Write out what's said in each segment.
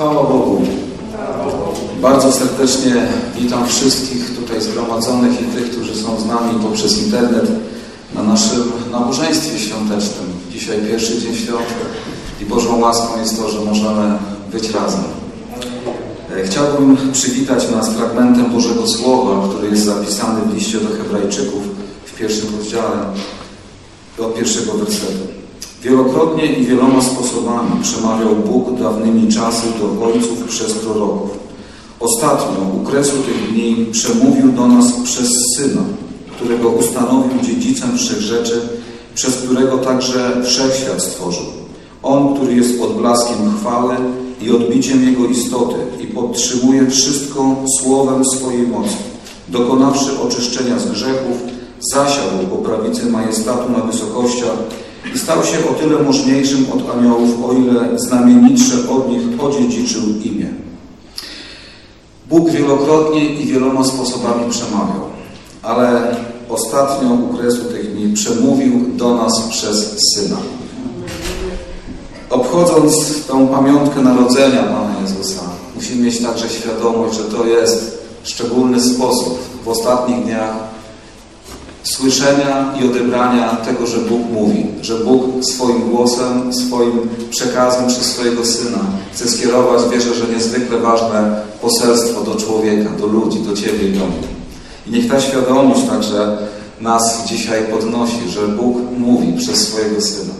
Chwała Bogu. Bardzo serdecznie witam wszystkich tutaj zgromadzonych i tych, którzy są z nami poprzez internet na naszym nabożeństwie świątecznym. Dzisiaj pierwszy dzień świąt i Bożą łaską jest to, że możemy być razem. Chciałbym przywitać nas fragmentem Bożego Słowa, który jest zapisany w liście do Hebrajczyków w pierwszym rozdziale od pierwszego wersetu. Wielokrotnie i wieloma sposobami przemawiał Bóg dawnymi czasy do ojców przez proroków. Ostatnio, u kresu tych dni, przemówił do nas przez Syna, którego ustanowił dziedzicem wszech rzeczy, przez którego także wszechświat stworzył. On, który jest odblaskiem chwały i odbiciem Jego istoty i podtrzymuje wszystko słowem swojej mocy, dokonawszy oczyszczenia z grzechów, zasiadł po prawicy majestatu na wysokościach i stał się o tyle możniejszym od aniołów, o ile znamienitsze od nich odziedziczył imię. Bóg wielokrotnie i wieloma sposobami przemawiał, ale ostatnio u kresu tych dni przemówił do nas przez Syna. Obchodząc tą pamiątkę narodzenia Pana Jezusa, musimy mieć także świadomość, że to jest szczególny sposób w ostatnich dniach słyszenia i odebrania tego, że Bóg mówi, że Bóg swoim głosem, swoim przekazem przez swojego Syna chce skierować, wierzę, że niezwykle ważne poselstwo do człowieka, do ludzi, do Ciebie i do mnie. I niech ta świadomość także nas dzisiaj podnosi, że Bóg mówi przez swojego Syna.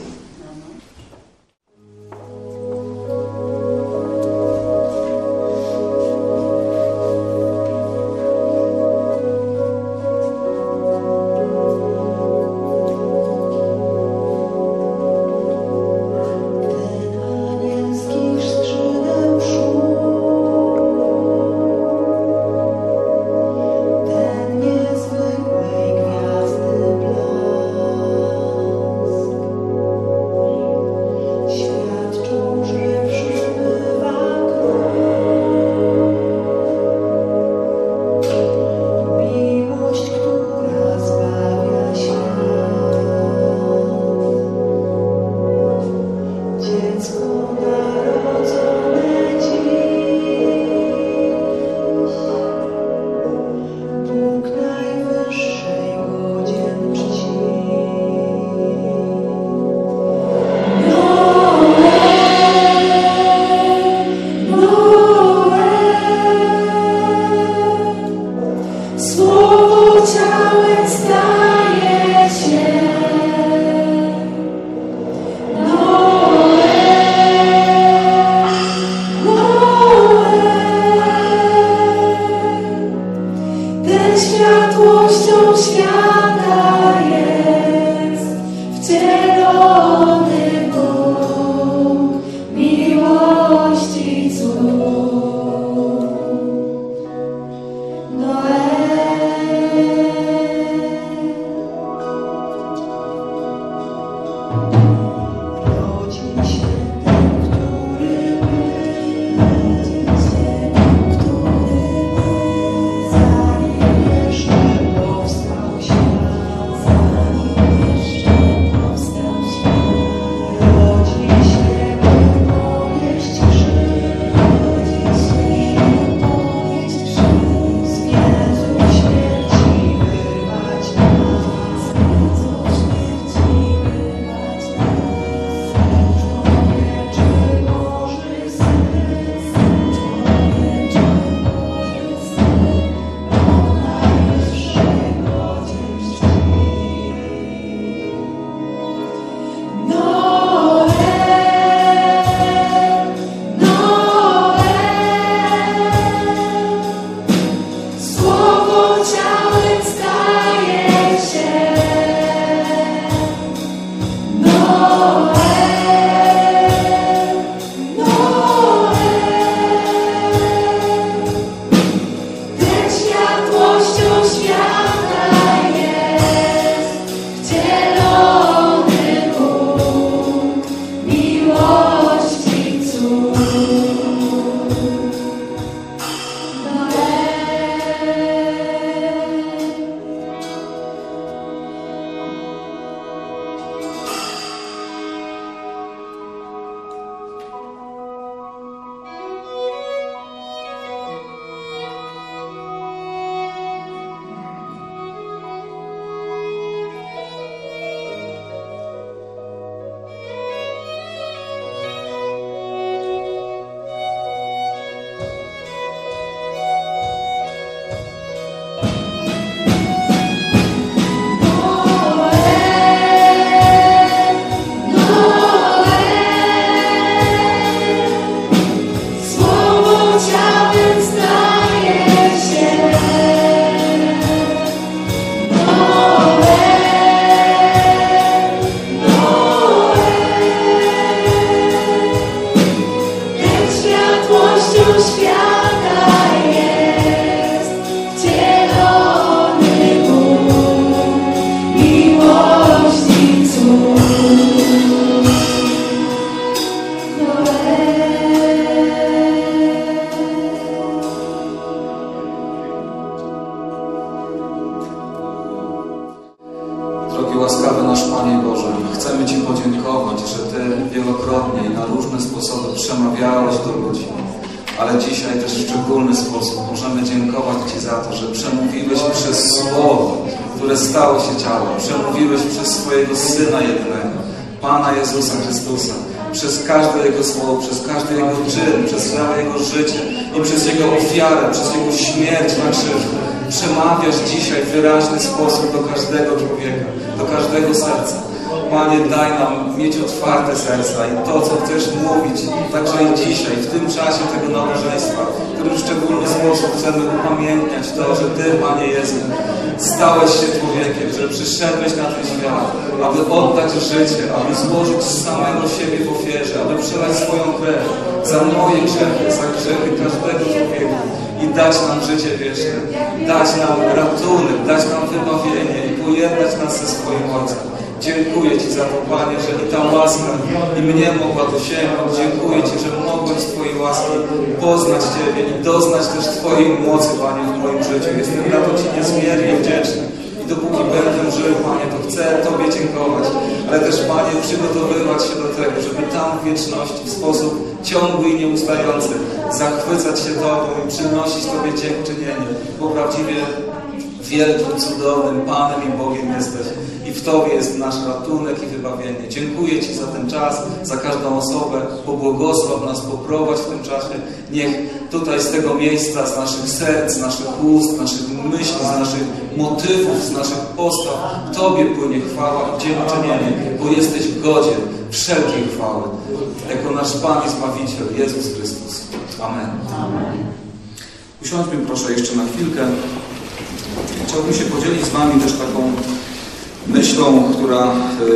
różne sposoby przemawiałeś do ludzi. Ale dzisiaj też w szczególny sposób możemy dziękować Ci za to, że przemówiłeś przez Słowo, które stało się ciałem. Przemówiłeś przez swojego Syna jedynego, Pana Jezusa Chrystusa. Przez każde Jego słowo, przez każdy Jego czyn, przez całe Jego życie i przez Jego ofiarę, przez Jego śmierć na krzyżu. Przemawiasz dzisiaj w wyraźny sposób do każdego człowieka, do każdego serca. Panie, daj nam mieć otwarte serca i to, co chcesz mówić, także i dzisiaj, w tym czasie tego nabożeństwa, w którym w szczególny sposób chcemy upamiętniać to, że Ty, Panie Jezu, stałeś się człowiekiem, że przyszedłeś na ten świat, aby oddać życie, aby złożyć samego siebie w ofierze, aby przelać swoją krew za moje grzechy, za grzechy każdego człowieka i dać nam życie wieczne, dać nam ratunek, dać nam wybawienie i pojednać nas ze swoim Ojcem. Dziękuję Ci za to, Panie, że i ta łaska i mnie mogła dosięgnąć. Dziękuję Ci, że mogłem z Twojej łaski poznać Ciebie i doznać też Twojej mocy, Panie, w moim życiu. Jestem na to Ci niezmiernie wdzięczny. I dopóki będę żył, Panie, to chcę Tobie dziękować, ale też, Panie, przygotowywać się do tego, żeby tam w wieczności w sposób ciągły i nieustający zachwycać się Tobą i przynosić Tobie dziękczynienie, bo prawdziwie wielkim, cudownym Panem i Bogiem jesteś. I w Tobie jest nasz ratunek i wybawienie. Dziękuję Ci za ten czas, za każdą osobę. Pobłogosław nas, poprowadź w tym czasie. Niech tutaj z tego miejsca, z naszych serc, z naszych ust, z naszych myśli, z naszych motywów, z naszych postaw Tobie płynie chwała i dziękczynienie, bo jesteś godzien wszelkiej chwały. Jako nasz Pan i Zbawiciel, Jezus Chrystus. Amen. Usiądźmy proszę jeszcze na chwilkę. Chciałbym się podzielić z Wami też taką myślą, która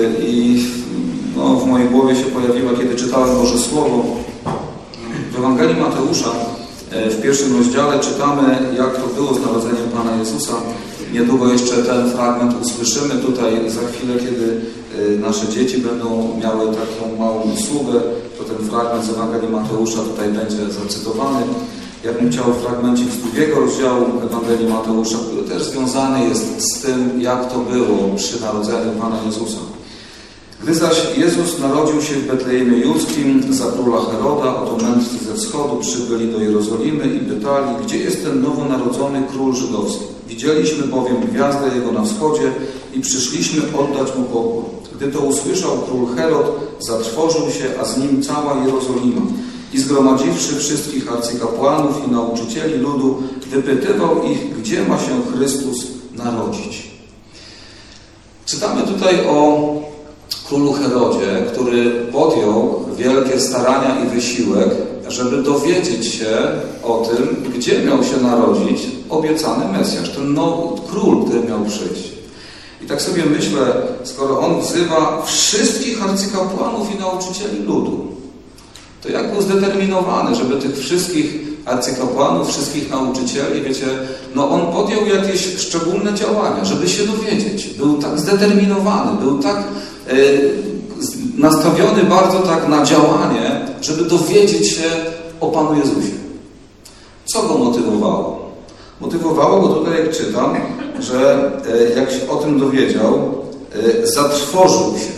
w mojej głowie się pojawiła, kiedy czytałem Boże Słowo. W Ewangelii Mateusza w 1 rozdziale czytamy, jak to było z narodzeniem Pana Jezusa. Niedługo jeszcze ten fragment usłyszymy tutaj za chwilę, kiedy nasze dzieci będą miały taką małą usługę, to ten fragment z Ewangelii Mateusza tutaj będzie zacytowany. Ja bym chciał w fragmencie z 2 rozdziału Ewangelii Mateusza, który też związany jest z tym, jak to było przy narodzeniu Pana Jezusa. Gdy zaś Jezus narodził się w Betlejemie Judzkim za króla Heroda, oto mędrcy ze wschodu przybyli do Jerozolimy i pytali, gdzie jest ten nowonarodzony król żydowski. Widzieliśmy bowiem gwiazdę jego na wschodzie i przyszliśmy oddać mu pokłon. Gdy to usłyszał król Herod, zatrwożył się, a z nim cała Jerozolima. I zgromadziwszy wszystkich arcykapłanów i nauczycieli ludu, wypytywał ich, gdzie ma się Chrystus narodzić. Czytamy tutaj o królu Herodzie, który podjął wielkie starania i wysiłek, żeby dowiedzieć się o tym, gdzie miał się narodzić obiecany Mesjasz, ten nowy król, który miał przyjść. I tak sobie myślę, skoro on wzywa wszystkich arcykapłanów i nauczycieli ludu, to jak był zdeterminowany, żeby tych wszystkich arcykapłanów, wszystkich nauczycieli, wiecie, on podjął jakieś szczególne działania, żeby się dowiedzieć. Był tak zdeterminowany, był tak nastawiony bardzo tak na działanie, żeby dowiedzieć się o Panu Jezusie. Co go motywowało? Motywowało go tutaj, jak czytam, że jak się o tym dowiedział, zatrwożył się.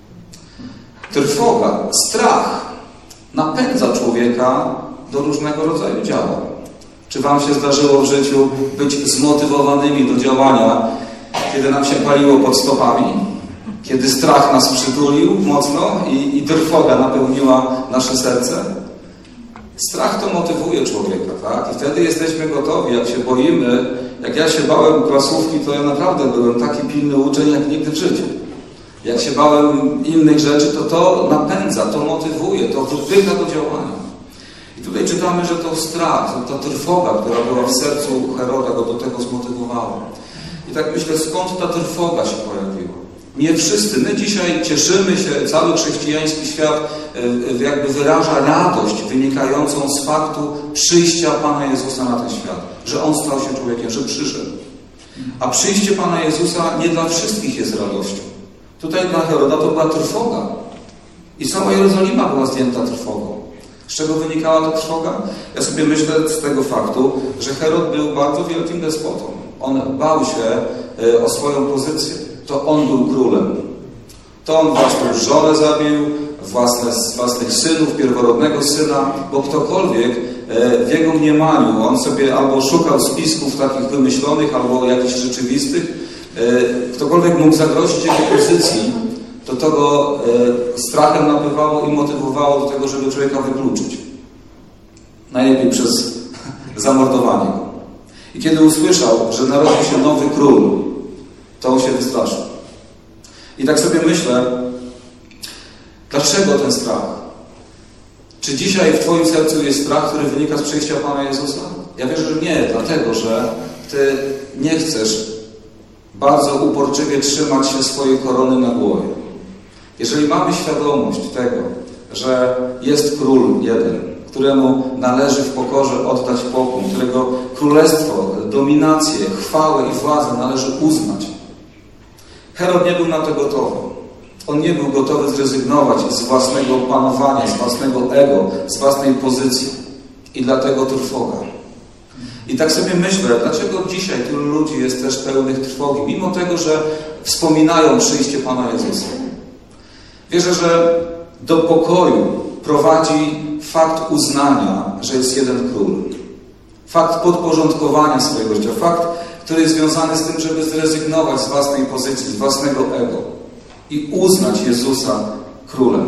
Trwoga, strach napędza człowieka do różnego rodzaju działań. Czy Wam się zdarzyło w życiu być zmotywowanymi do działania, kiedy nam się paliło pod stopami? Kiedy strach nas przytulił mocno i trwoga napełniła nasze serce? Strach to motywuje człowieka, tak? I wtedy jesteśmy gotowi, jak się boimy. Jak ja się bałem klasówki, to ja naprawdę byłem taki pilny uczeń, jak nigdy w życiu. Jak się bałem innych rzeczy, to napędza, to motywuje, to wypycha do działania. I tutaj czytamy, że to strach, ta trwoga, która była w sercu Heroda, go do tego zmotywowała. I tak myślę, skąd ta trwoga się pojawiła? Nie wszyscy. My dzisiaj cieszymy się, cały chrześcijański świat jakby wyraża radość wynikającą z faktu przyjścia Pana Jezusa na ten świat. Że On stał się człowiekiem, że przyszedł. A przyjście Pana Jezusa nie dla wszystkich jest radością. Tutaj dla Heroda to była trwoga. I cała Jerozolima była zdjęta trwogą. Z czego wynikała ta trwoga? Ja sobie myślę z tego faktu, że Herod był bardzo wielkim despotą. On bał się o swoją pozycję. To on był królem. To on własną żonę zabił, własnych synów, pierworodnego syna, bo ktokolwiek w jego mniemaniu, on sobie albo szukał spisków takich wymyślonych, albo jakichś rzeczywistych, ktokolwiek mógł zagrozić jego pozycji, to go strachem nabywało i motywowało do tego, żeby człowieka wykluczyć. Najlepiej przez zamordowanie go. I kiedy usłyszał, że narodził się nowy król, to on się wystraszył. I tak sobie myślę, dlaczego ten strach? Czy dzisiaj w Twoim sercu jest strach, który wynika z przyjścia Pana Jezusa? Ja wierzę, że nie, dlatego, że Ty nie chcesz bardzo uporczywie trzymać się swojej korony na głowie. Jeżeli mamy świadomość tego, że jest król jeden, któremu należy w pokorze oddać pokłon, którego królestwo, dominację, chwałę i władzę należy uznać. Herod nie był na to gotowy. On nie był gotowy zrezygnować z własnego panowania, z własnego ego, z własnej pozycji. I dlatego trwoga. I tak sobie myślę, dlaczego dzisiaj tylu ludzi jest też pełnych trwogi, mimo tego, że wspominają przyjście Pana Jezusa. Wierzę, że do pokoju prowadzi fakt uznania, że jest jeden król. Fakt podporządkowania swojego życia. Fakt, który jest związany z tym, żeby zrezygnować z własnej pozycji, z własnego ego i uznać Jezusa królem.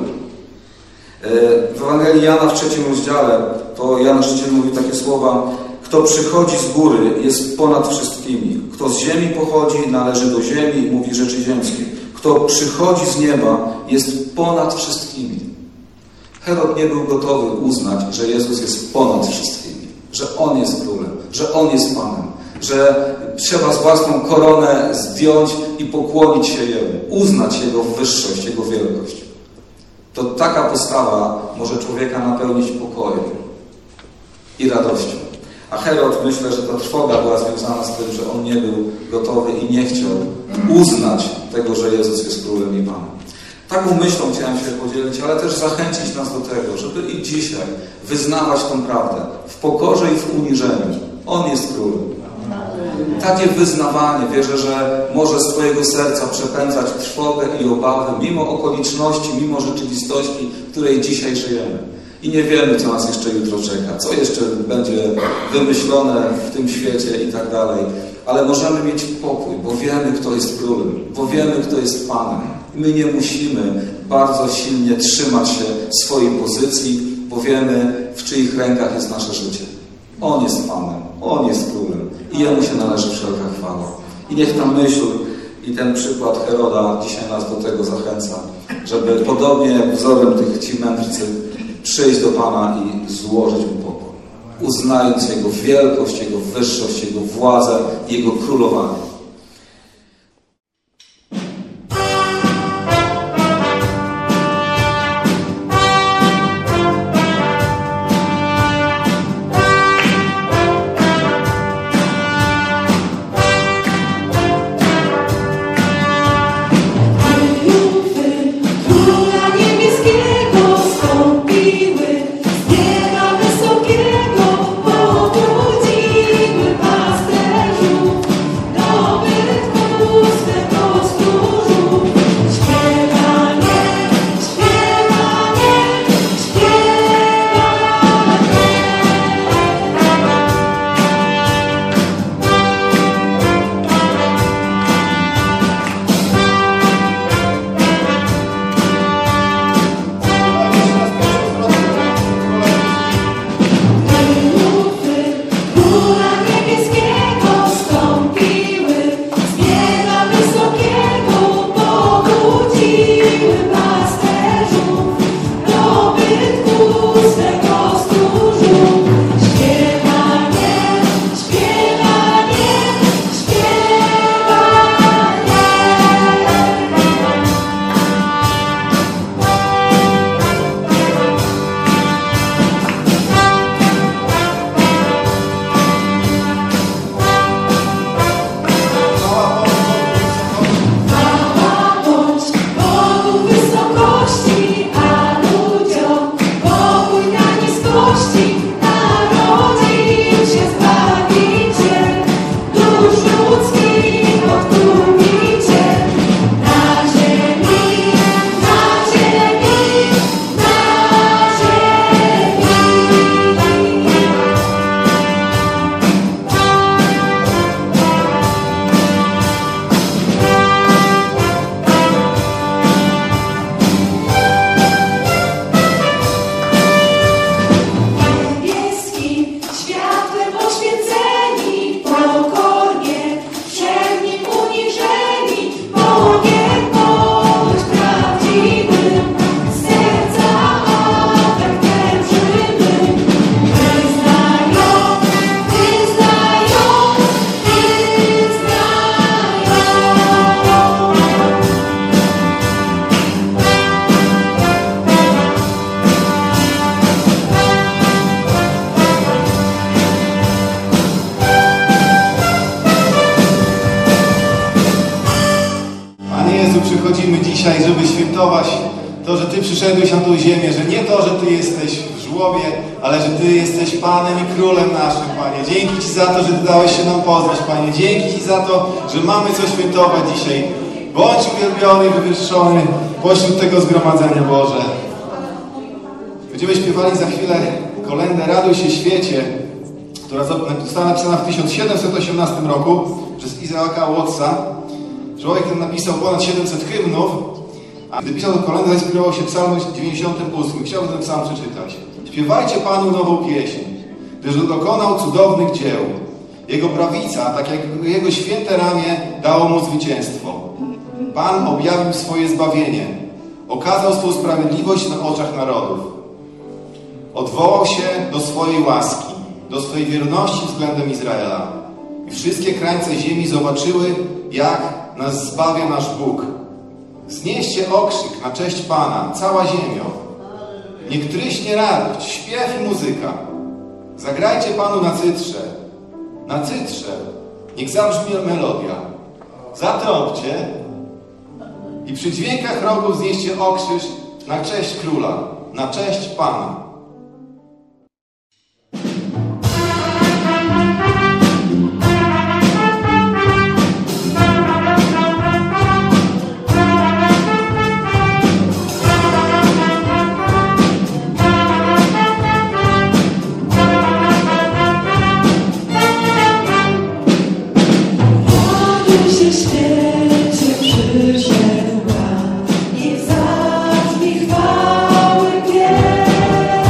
W Ewangelii Jana w 3 rozdziale to Jan Chrzciciel mówi takie słowa: kto przychodzi z góry, jest ponad wszystkimi. Kto z ziemi pochodzi, należy do ziemi i mówi rzeczy ziemskie. Kto przychodzi z nieba, jest ponad wszystkimi. Herod nie był gotowy uznać, że Jezus jest ponad wszystkimi, że On jest królem, że On jest Panem, że trzeba z własną koronę zdjąć i pokłonić się Jemu, uznać Jego wyższość, Jego wielkość. To taka postawa może człowieka napełnić pokojem i radością. A Herod, myślę, że ta trwoga była związana z tym, że on nie był gotowy i nie chciał uznać tego, że Jezus jest królem i Panem. Taką myślą chciałem się podzielić, ale też zachęcić nas do tego, żeby i dzisiaj wyznawać tę prawdę w pokorze i w uniżeniu. On jest królem. Takie wyznawanie, wierzę, że może z Twojego serca przepędzać trwogę i obawę mimo okoliczności, mimo rzeczywistości, w której dzisiaj żyjemy. I nie wiemy, co nas jeszcze jutro czeka, co jeszcze będzie wymyślone w tym świecie i tak dalej. Ale możemy mieć pokój, bo wiemy, kto jest królem, bo wiemy, kto jest Panem. My nie musimy bardzo silnie trzymać się swojej pozycji, bo wiemy, w czyich rękach jest nasze życie. On jest Panem, On jest królem i Jemu się należy wszelka chwała. I niech ta myśl i ten przykład Heroda dzisiaj nas do tego zachęca, żeby podobnie jak wzorem tych ci mędrcy przyjść do Pana i złożyć Mu pokłon, uznając Jego wielkość, Jego wyższość, Jego władzę, Jego królowanie. No dzisiaj, żeby świętować to, że Ty przyszedłeś na tą ziemię, że nie to, że Ty jesteś w żłobie, ale że Ty jesteś Panem i Królem naszym, Panie. Dzięki Ci za to, że Ty dałeś się nam poznać, Panie. Dzięki Ci za to, że mamy co świętować dzisiaj. Bądź uwielbiony i wywyższony pośród tego zgromadzenia, Boże. Będziemy śpiewali za chwilę kolędę Raduj się świecie, która została napisana w 1718 roku przez Izaaka Wattsa. Człowiek ten napisał ponad 700 hymnów, a gdy pisał tę kolędę, zainspirował się psalmem 98. Chciałbym ten psalm przeczytać. Śpiewajcie Panu nową pieśń, gdyż dokonał cudownych dzieł. Jego prawica, tak jak Jego święte ramię, dało Mu zwycięstwo. Pan objawił swoje zbawienie. Okazał swą sprawiedliwość na oczach narodów. Odwołał się do swojej łaski, do swojej wierności względem Izraela. I wszystkie krańce ziemi zobaczyły, jak nas zbawia nasz Bóg. Znieście okrzyk na cześć Pana, cała ziemio. Niech tryśnie radość, śpiew i muzyka. Zagrajcie Panu na cytrze. Na cytrze. Niech zabrzmi melodia. Zatrąbcie i przy dźwiękach rogów znieście okrzyk na cześć Króla, na cześć Pana. Przyszedł Pan, niech zabrzmi chwały pieśń.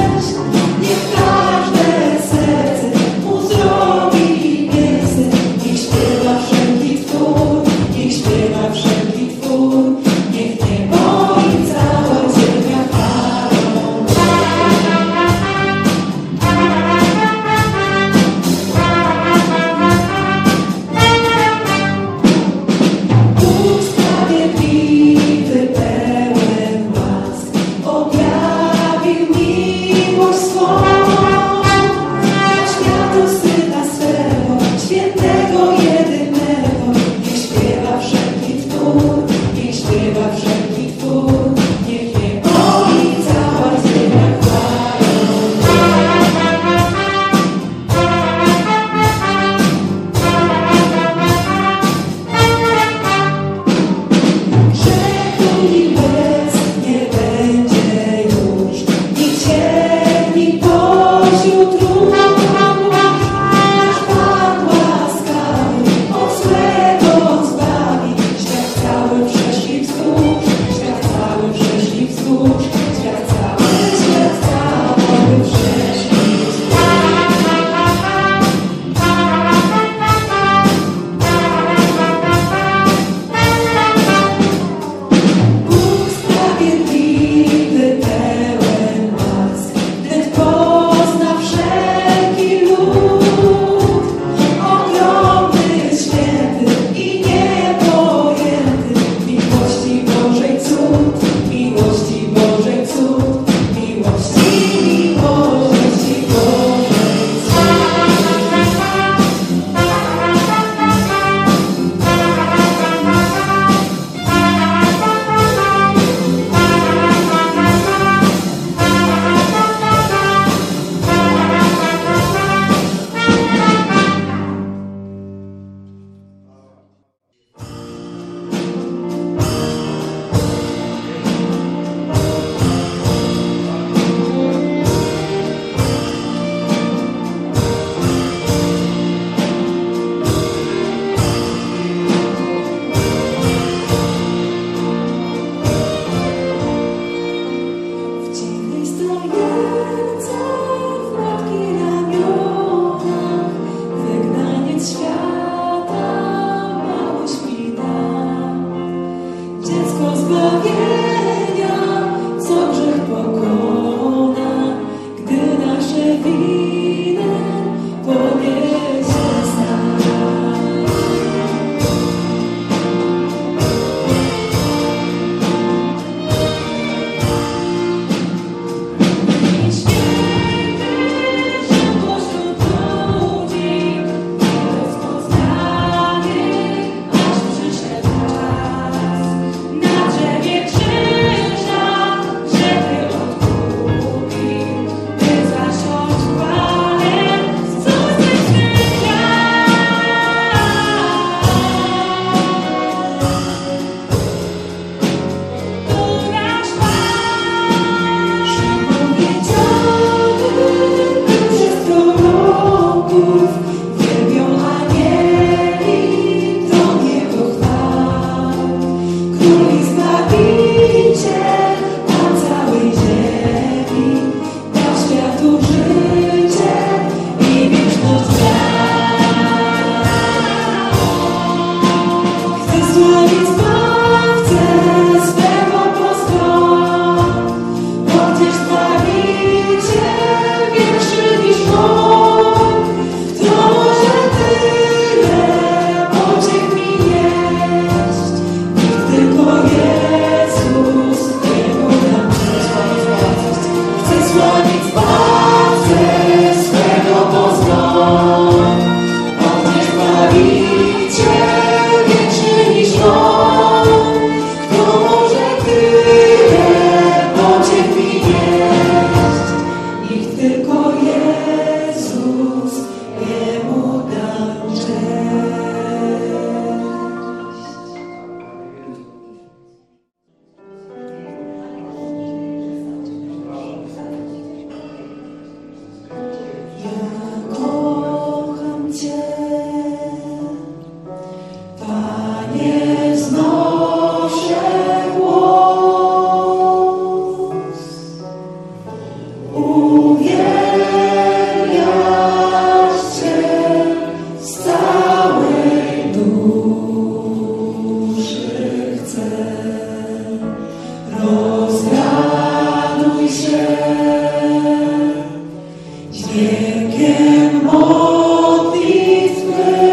dźwiękiem modlitwy.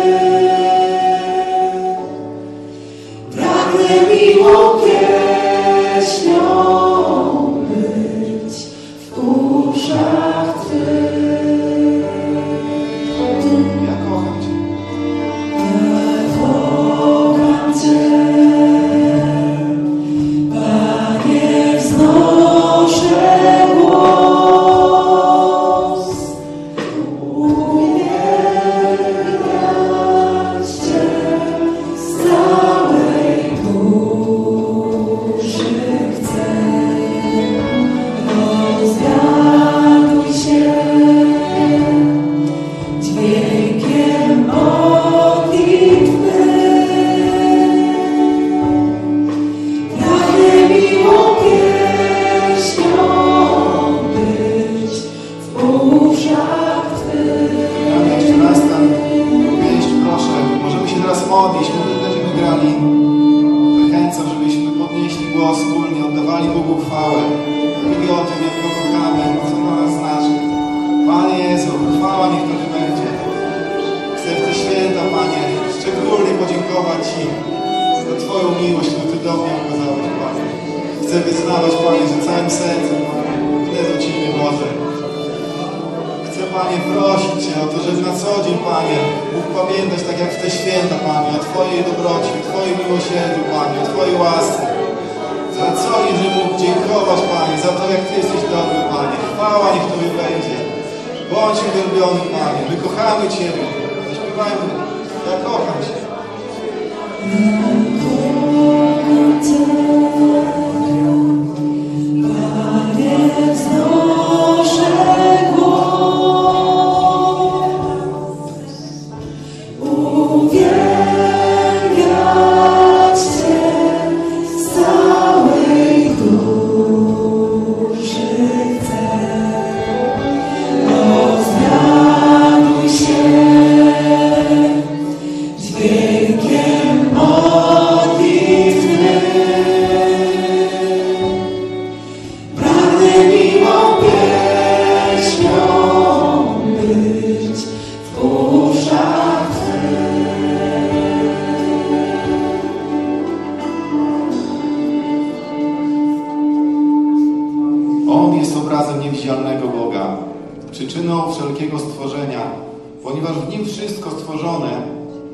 Pragnę miłą pieśnią być w uszach Twych. Ja kocham Cię. Ja kocham Cię, Panie, wznoszę głos, uwielbiać Cię z całej duszy chcę. Rozwiaduj się dźwiękiem modlitwy. Pragnę miłą pieśnią być w uszach Twych. Ja jeszcze raz tam wejść, proszę. Możemy się teraz modlić, my będziemy grali. Zachęcam, żebyśmy podnieśli głos wspólnie, oddawali Bogu chwałę. Mówili o tym, jak Go kochamy, co dla nas znaczy. Panie Jezu, chwała niech Tobie będzie. Chcę w te święta, Panie, szczególnie podziękować Ci za Twoją miłość, którą Ty do mnie okazałeś, Panie. Chcę wyznawać, Panie, że całym sercem, Panie, idę do Ciebie, Boże. Chcę, Panie, prosić Cię o to, żeby na co dzień, Panie, mógł pamiętać, tak jak w te święta, Panie, o Twojej dobroci, o Twoim miłosierdziu, Panie, o Twojej łasce. Za co dzień, żeby mógł dziękować, Panie, za to, jak Ty jesteś dobry, Panie. Chwała niech Tobie będzie. Bądź uwielbiony, Panie. My kochamy Ciebie. Zaśpiewajmy. Ja kocham Cię. Panie, wznoszę głos, uwielbiać Cię z całej duszy chcę. Rozwiaduj się dźwiękiem modlitwy. Pragnę miłą pieśnią być w uszach On jest obrazem niewidzialnego Boga, przyczyną wszelkiego stworzenia, ponieważ w Nim wszystko stworzone,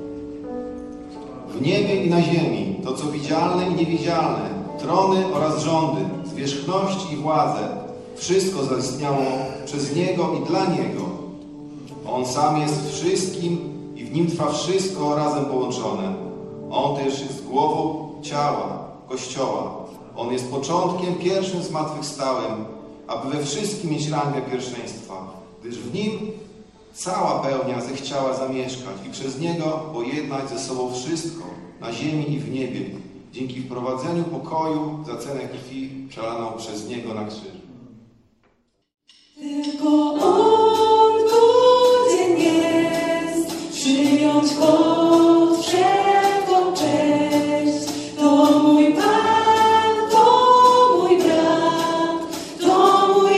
w niebie i na ziemi, to co widzialne i niewidzialne, trony oraz rządy, zwierzchności i władze, wszystko zaistniało przez Niego i dla Niego. On sam jest wszystkim i w Nim trwa wszystko razem połączone. On też jest głową ciała, Kościoła. On jest początkiem pierwszym zmartwychwstałym, aby we wszystkim mieć rangę pierwszeństwa, gdyż w Nim cała pełnia zechciała zamieszkać i przez Niego pojednać ze sobą wszystko, na ziemi i w niebie, dzięki wprowadzeniu pokoju za cenę krwi przelaną przez Niego na krzyż. Tylko On godzien jest przyjąć pod wszelką cześć. To mój Pan, to mój brat, to mój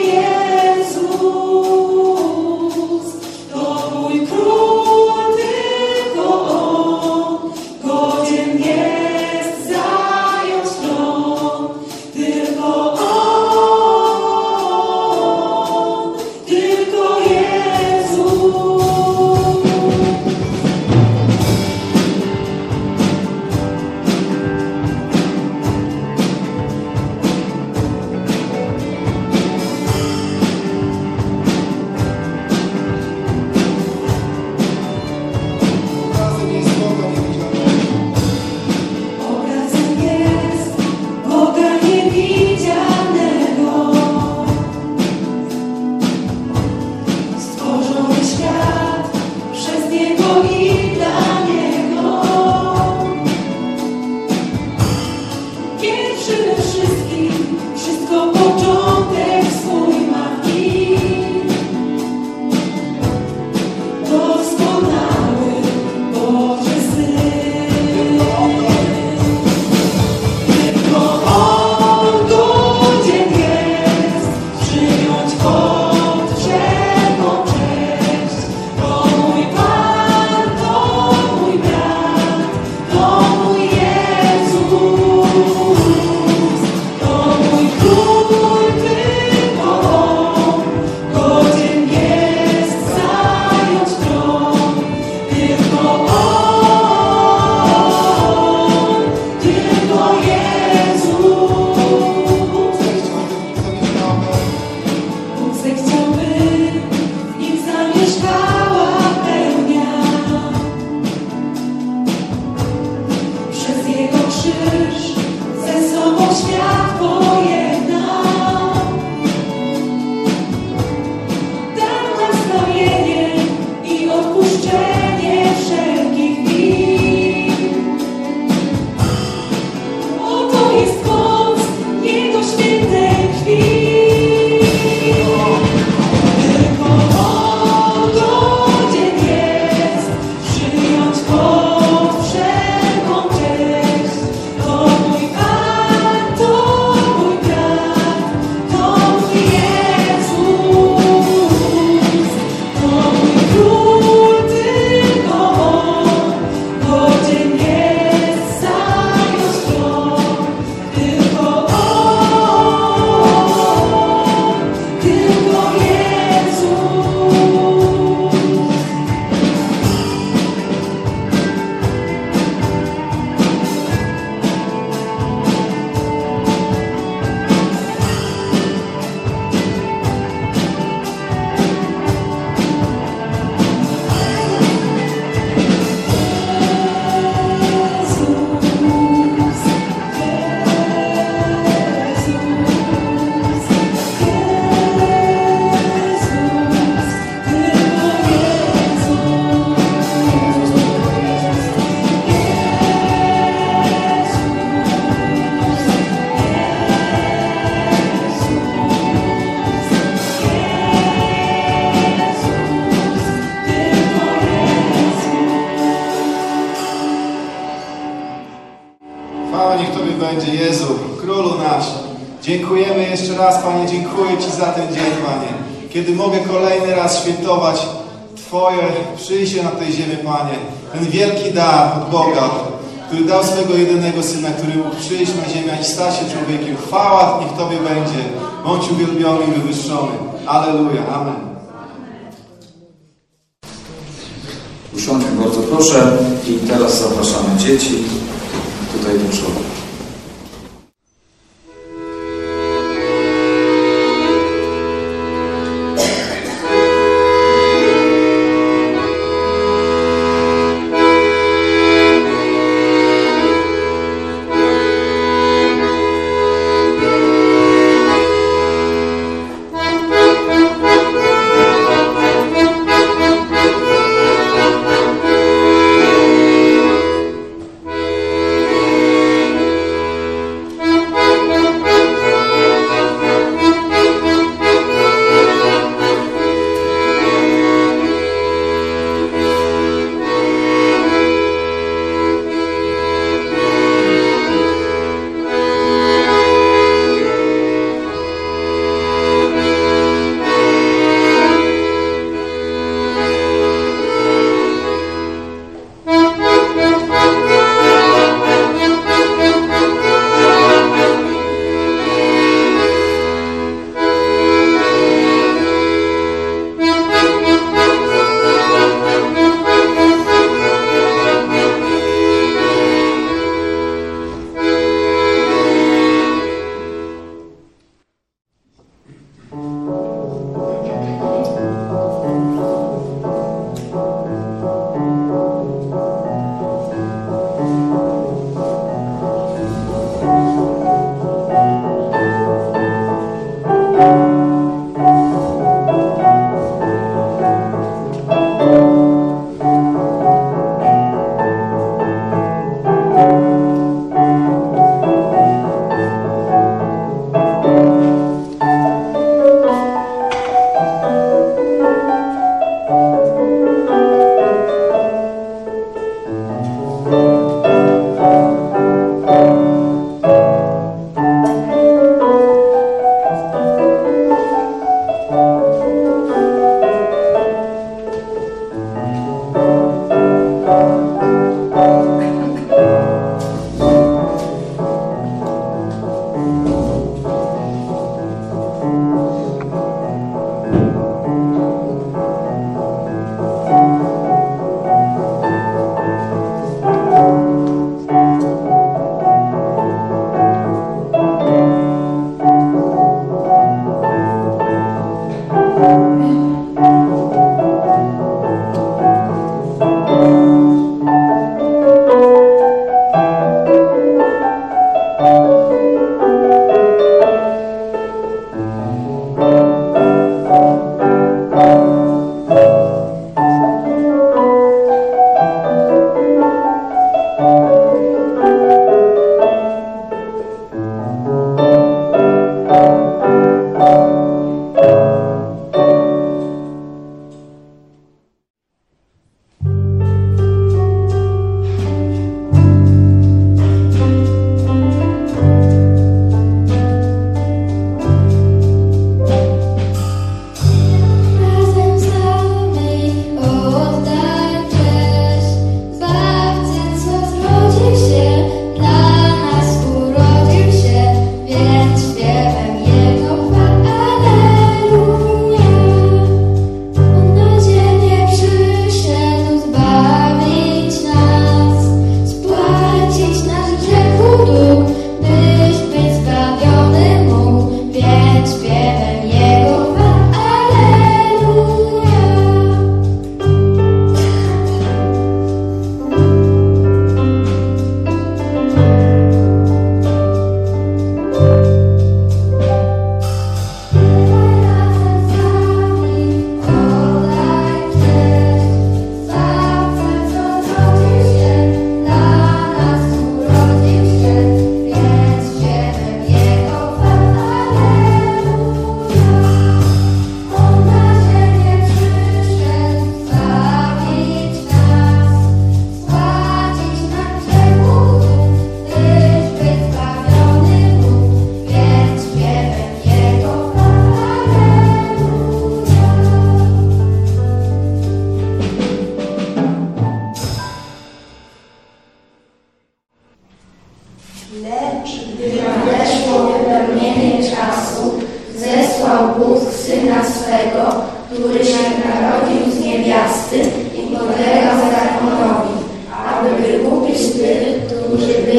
Jezus, to mój Król, tylko On godzien jest zająć tron. Tylko On, tylko będzie. Jezu, Królu nasz, dziękujemy jeszcze raz, Panie, dziękuję Ci za ten dzień, Panie, kiedy mogę kolejny raz świętować Twoje przyjście na tej ziemi, Panie. Ten wielki dar od Boga, który dał swego jedynego Syna, który mógł przyjść na ziemię i stać się człowiekiem. Chwała niech Tobie będzie. Bądź uwielbiony i wywyższony. Alleluja. Amen. Usiądźmy bardzo proszę i teraz zapraszamy dzieci tutaj do przodu.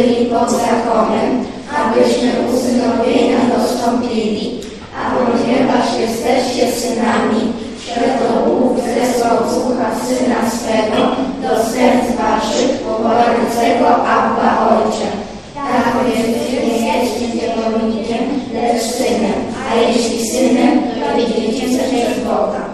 byli pod zakonem, abyśmy usynowienia dostąpili. A ponieważ jesteście synami, przeto Bóg zesłał Ducha Syna swego do serc waszych, wołającego Abba, Ojcze. Tak więc nie jesteście niewolnikiem, lecz synem, a jeśli synem, to i dziedzice przez Boga.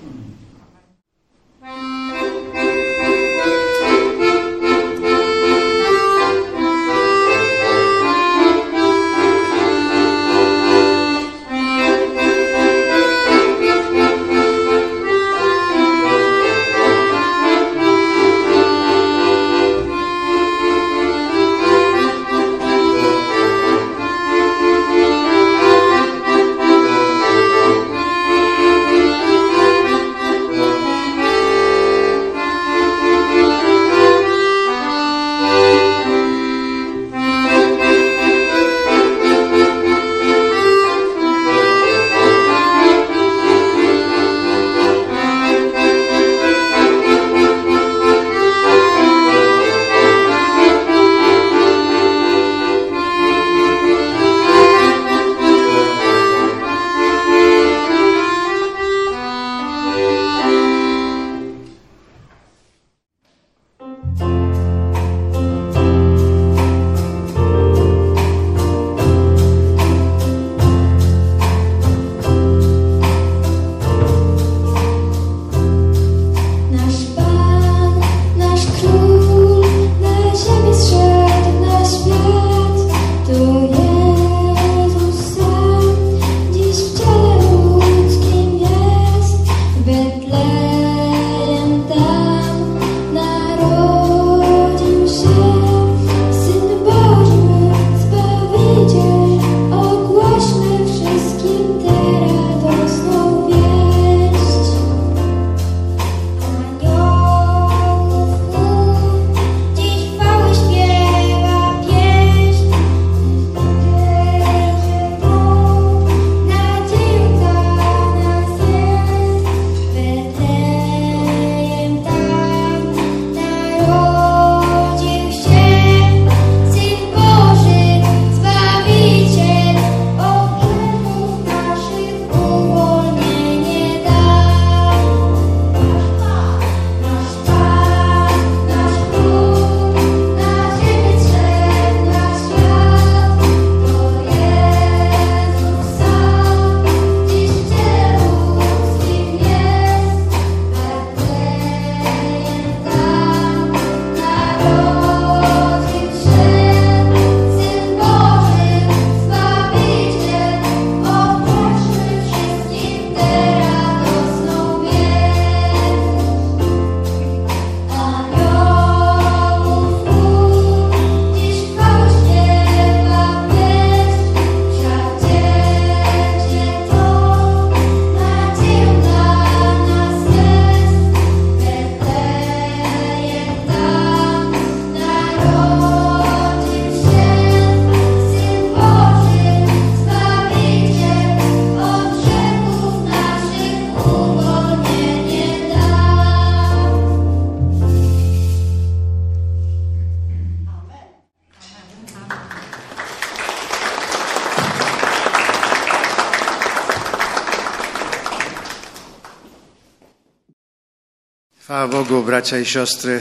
Chwała Bogu, bracia i siostry.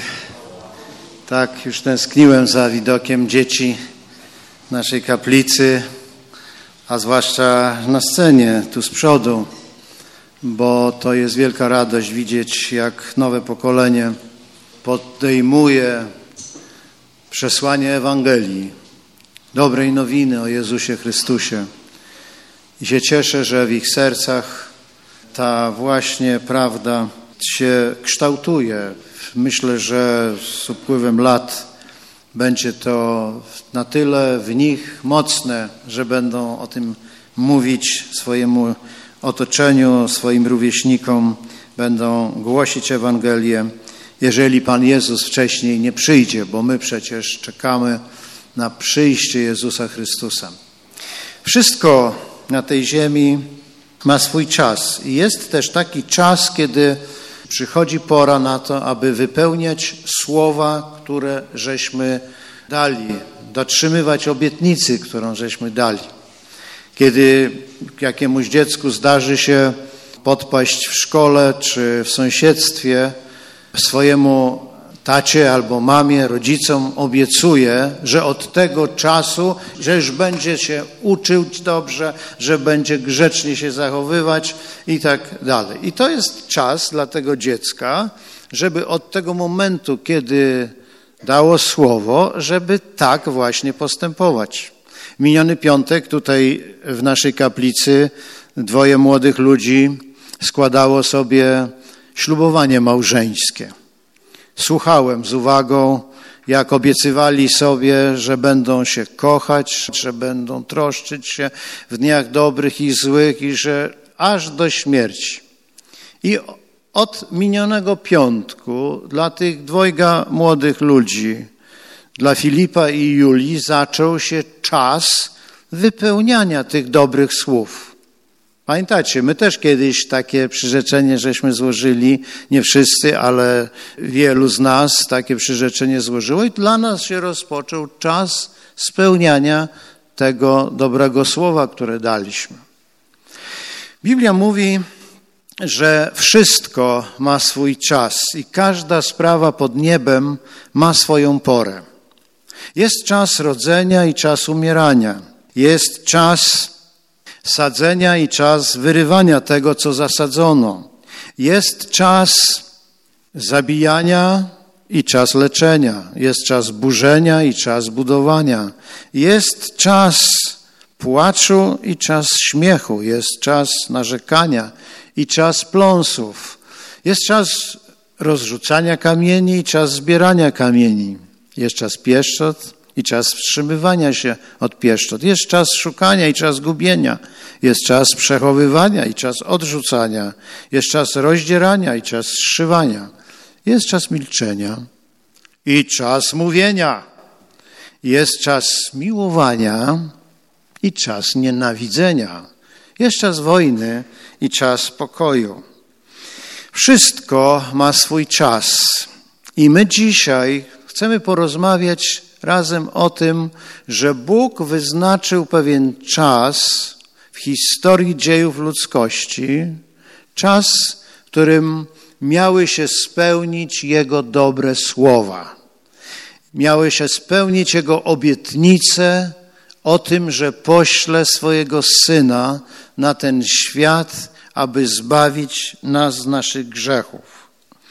Tak, już tęskniłem za widokiem dzieci naszej kaplicy, a zwłaszcza na scenie, tu z przodu, bo to jest wielka radość widzieć, jak nowe pokolenie podejmuje przesłanie Ewangelii, dobrej nowiny o Jezusie Chrystusie. I się cieszę, że w ich sercach ta właśnie prawda się kształtuje. Myślę, że z upływem lat będzie to na tyle w nich mocne, że będą o tym mówić swojemu otoczeniu, swoim rówieśnikom, będą głosić Ewangelię, jeżeli Pan Jezus wcześniej nie przyjdzie, bo my przecież czekamy na przyjście Jezusa Chrystusa. Wszystko na tej ziemi ma swój czas i jest też taki czas, kiedy przychodzi pora na to, aby wypełniać słowa, które żeśmy dali dotrzymywać obietnicy, którą żeśmy dali. Kiedy jakiemuś dziecku zdarzy się podpaść w szkole czy w sąsiedztwie, swojemu tacie albo mamie, rodzicom obiecuje, że od tego czasu, że już będzie się uczył dobrze, że będzie grzecznie się zachowywać i tak dalej. I to jest czas dla tego dziecka, żeby od tego momentu, kiedy dało słowo, żeby tak właśnie postępować. Miniony piątek tutaj w naszej kaplicy 2 młodych ludzi składało sobie ślubowanie małżeńskie. Słuchałem z uwagą, jak obiecywali sobie, że będą się kochać, że będą troszczyć się w dniach dobrych i złych i że aż do śmierci. I od minionego piątku dla tych 2 młodych ludzi, dla Filipa i Julii, zaczął się czas wypełniania tych dobrych słów. Pamiętacie, my też kiedyś takie przyrzeczenie żeśmy złożyli, nie wszyscy, ale wielu z nas takie przyrzeczenie złożyło i dla nas się rozpoczął czas spełniania tego dobrego słowa, które daliśmy. Biblia mówi, że wszystko ma swój czas i każda sprawa pod niebem ma swoją porę. Jest czas rodzenia i czas umierania. Jest czas sadzenia i czas wyrywania tego, co zasadzono. Jest czas zabijania i czas leczenia. Jest czas burzenia i czas budowania. Jest czas płaczu i czas śmiechu. Jest czas narzekania i czas pląsów. Jest czas rozrzucania kamieni i czas zbierania kamieni. Jest czas pieszczot i czas wstrzymywania się od pieszczot. Jest czas szukania i czas gubienia. Jest czas przechowywania i czas odrzucania. Jest czas rozdzierania i czas zszywania. Jest czas milczenia i czas mówienia. Jest czas miłowania i czas nienawidzenia. Jest czas wojny i czas pokoju. Wszystko ma swój czas. I my dzisiaj chcemy porozmawiać razem o tym, że Bóg wyznaczył pewien czas w historii dziejów ludzkości, czas, w którym miały się spełnić Jego dobre słowa. Miały się spełnić Jego obietnice o tym, że pośle swojego Syna na ten świat, aby zbawić nas z naszych grzechów.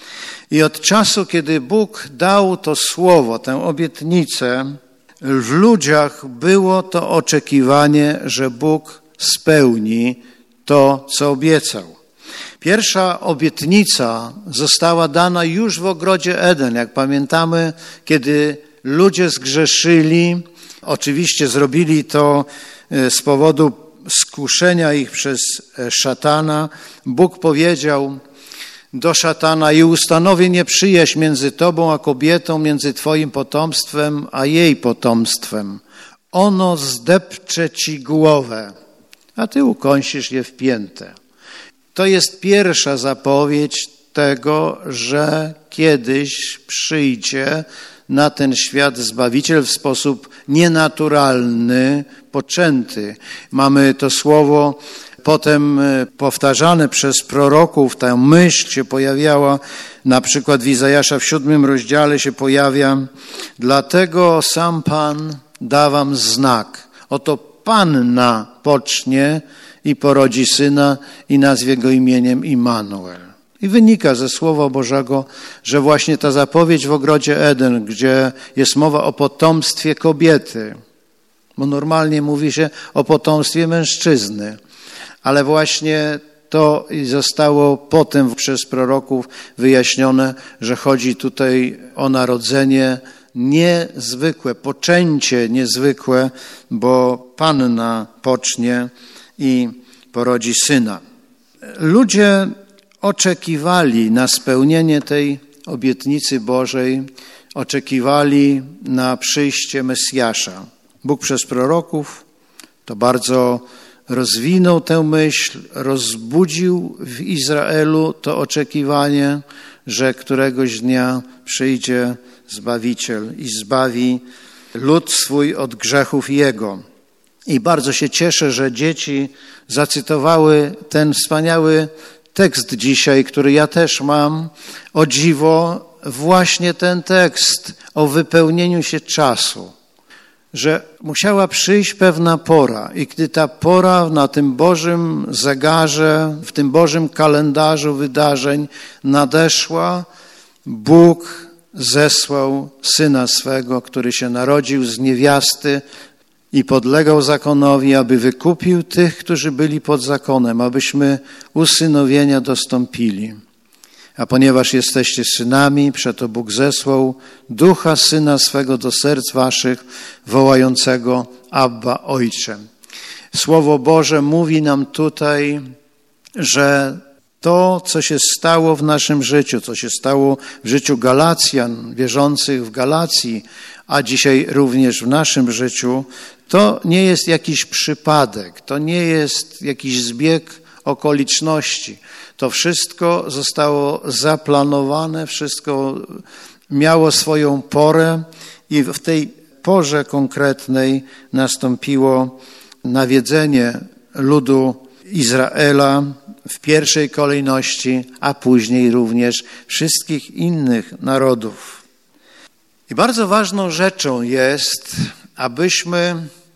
I od czasu, kiedy Bóg dał to słowo, tę obietnicę, w ludziach było to oczekiwanie, że Bóg spełni to, co obiecał. Pierwsza obietnica została dana już w ogrodzie Eden. Jak pamiętamy, kiedy ludzie zgrzeszyli, oczywiście zrobili to z powodu skuszenia ich przez szatana, Bóg powiedział do szatana: i ustanowię nieprzyjaźń między tobą a kobietą, między twoim potomstwem a jej potomstwem. Ono zdepcze ci głowę, a ty ukąsisz je w piętę. To jest pierwsza zapowiedź tego, że kiedyś przyjdzie na ten świat Zbawiciel w sposób nienaturalny, poczęty. Mamy to słowo potem powtarzane przez proroków, ta myśl się pojawiała, na przykład w Izajasza w 7 rozdziale się pojawia: dlatego sam Pan da wam znak. Oto Panna pocznie i porodzi syna i nazwie go imieniem Immanuel. I wynika ze Słowa Bożego, że właśnie ta zapowiedź w ogrodzie Eden, gdzie jest mowa o potomstwie kobiety, bo normalnie mówi się o potomstwie mężczyzny, ale właśnie to zostało potem przez proroków wyjaśnione, że chodzi tutaj o narodzenie niezwykłe, poczęcie niezwykłe, bo Panna pocznie i porodzi syna. Ludzie oczekiwali na spełnienie tej obietnicy Bożej, oczekiwali na przyjście Mesjasza. Bóg przez proroków to bardzo rozwinął tę myśl, rozbudził w Izraelu to oczekiwanie, że któregoś dnia przyjdzie Zbawiciel i zbawi lud swój od grzechów jego. I bardzo się cieszę, że dzieci zacytowały ten wspaniały tekst dzisiaj, który ja też mam. O dziwo, właśnie ten tekst o wypełnieniu się czasu, że musiała przyjść pewna pora i gdy ta pora na tym Bożym zegarze, w tym Bożym kalendarzu wydarzeń nadeszła, Bóg zesłał Syna swego, który się narodził z niewiasty i podlegał zakonowi, aby wykupił tych, którzy byli pod zakonem, abyśmy usynowienia dostąpili. A ponieważ jesteście synami, przeto Bóg zesłał Ducha Syna swego do serc waszych, wołającego Abba, Ojcze. Słowo Boże mówi nam tutaj, że to, co się stało w naszym życiu, co się stało w życiu Galacjan, wierzących w Galacji, a dzisiaj również w naszym życiu, to nie jest jakiś przypadek, to nie jest jakiś zbieg okoliczności. To wszystko zostało zaplanowane, wszystko miało swoją porę i w tej porze konkretnej nastąpiło nawiedzenie ludu Izraela w pierwszej kolejności, a później również wszystkich innych narodów. I bardzo ważną rzeczą jest, abyśmy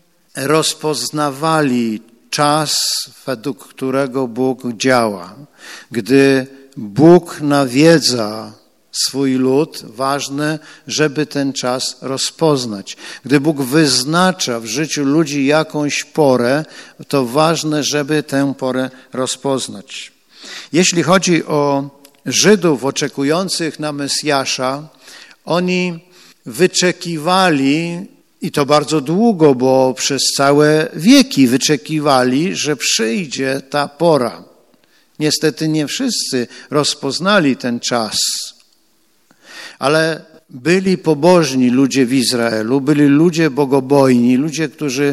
rozpoznawali czas, według którego Bóg działa. Gdy Bóg nawiedza swój lud, ważne, żeby ten czas rozpoznać. Gdy Bóg wyznacza w życiu ludzi jakąś porę, to ważne, żeby tę porę rozpoznać. Jeśli chodzi o Żydów oczekujących na Mesjasza, oni wyczekiwali, i to bardzo długo, bo przez całe wieki wyczekiwali, że przyjdzie ta pora. Niestety nie wszyscy rozpoznali ten czas, ale byli pobożni ludzie w Izraelu, byli ludzie bogobojni, ludzie, którzy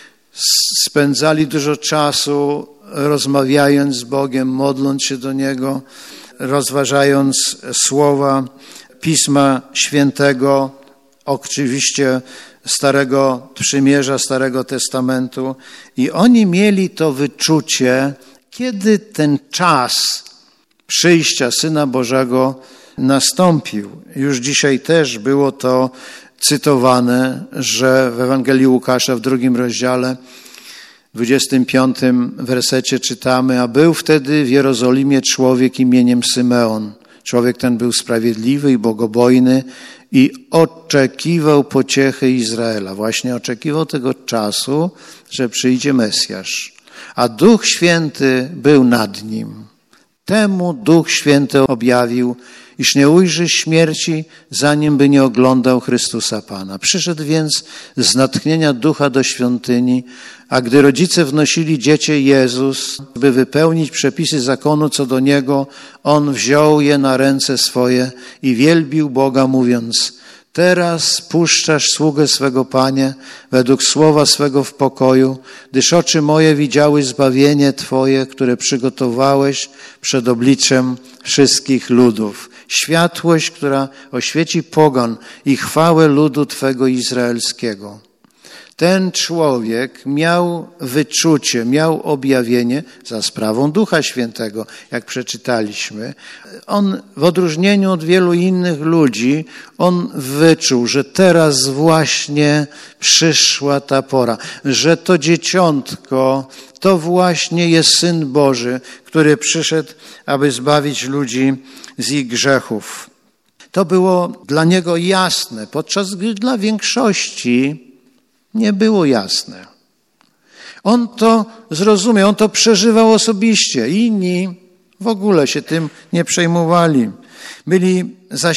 spędzali dużo czasu rozmawiając z Bogiem, modląc się do Niego, rozważając słowa Pisma Świętego, oczywiście Starego Przymierza, Starego Testamentu. I oni mieli to wyczucie, kiedy ten czas przyjścia Syna Bożego nastąpił. Już dzisiaj też było to cytowane, że w Ewangelii Łukasza w 2 rozdziale, w 25 wersecie czytamy: a był wtedy w Jerozolimie człowiek imieniem Symeon. Człowiek ten był sprawiedliwy i bogobojny i oczekiwał pociechy Izraela. Właśnie oczekiwał tego czasu, że przyjdzie Mesjasz. A Duch Święty był nad nim. Temu Duch Święty objawił, iż nie ujrzy śmierci, zanim by nie oglądał Chrystusa Pana. Przyszedł więc z natchnienia Ducha do świątyni, a gdy rodzice wnosili dziecię Jezus, by wypełnić przepisy zakonu co do Niego, On wziął je na ręce swoje i wielbił Boga, mówiąc: teraz puszczasz sługę swego, Panie, według słowa swego w pokoju, gdyż oczy moje widziały zbawienie Twoje, które przygotowałeś przed obliczem wszystkich ludów. Światłość, która oświeci pogan i chwałę ludu Twego izraelskiego. Ten człowiek miał wyczucie, miał objawienie za sprawą Ducha Świętego, jak przeczytaliśmy. On w odróżnieniu od wielu innych ludzi, on wyczuł, że teraz właśnie przyszła ta pora, że to dzieciątko to właśnie jest Syn Boży, który przyszedł, aby zbawić ludzi z ich grzechów. To było dla niego jasne, podczas gdy dla większości nie było jasne. On to zrozumiał, on to przeżywał osobiście. Inni w ogóle się tym nie przejmowali. Byli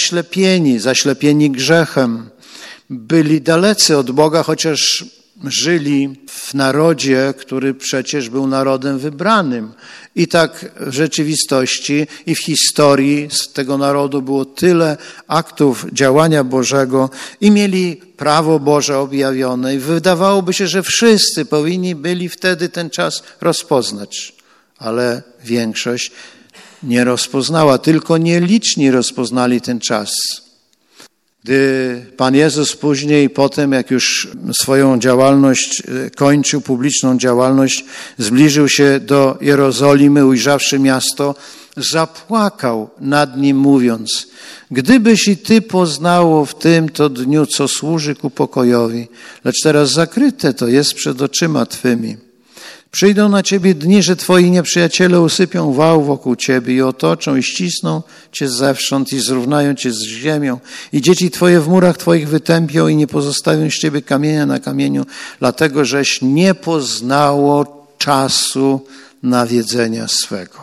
zaślepieni grzechem. Byli dalecy od Boga, chociaż żyli w narodzie, który przecież był narodem wybranym. I tak w rzeczywistości i w historii z tego narodu było tyle aktów działania Bożego i mieli prawo Boże objawione i wydawałoby się, że wszyscy powinni byli wtedy ten czas rozpoznać. Ale większość nie rozpoznała, tylko nieliczni rozpoznali ten czas. Gdy Pan Jezus później, potem jak już swoją działalność kończył, publiczną działalność, zbliżył się do Jerozolimy, ujrzawszy miasto, zapłakał nad nim, mówiąc: gdybyś i ty poznało w tym to dniu, co służy ku pokojowi, lecz teraz zakryte to jest przed oczyma twymi. Przyjdą na ciebie dni, że twoi nieprzyjaciele usypią wał wokół ciebie i otoczą i ścisną cię zewsząd i zrównają cię z ziemią. I dzieci twoje w murach twoich wytępią i nie pozostawią z ciebie kamienia na kamieniu, dlatego żeś nie poznało czasu nawiedzenia swego.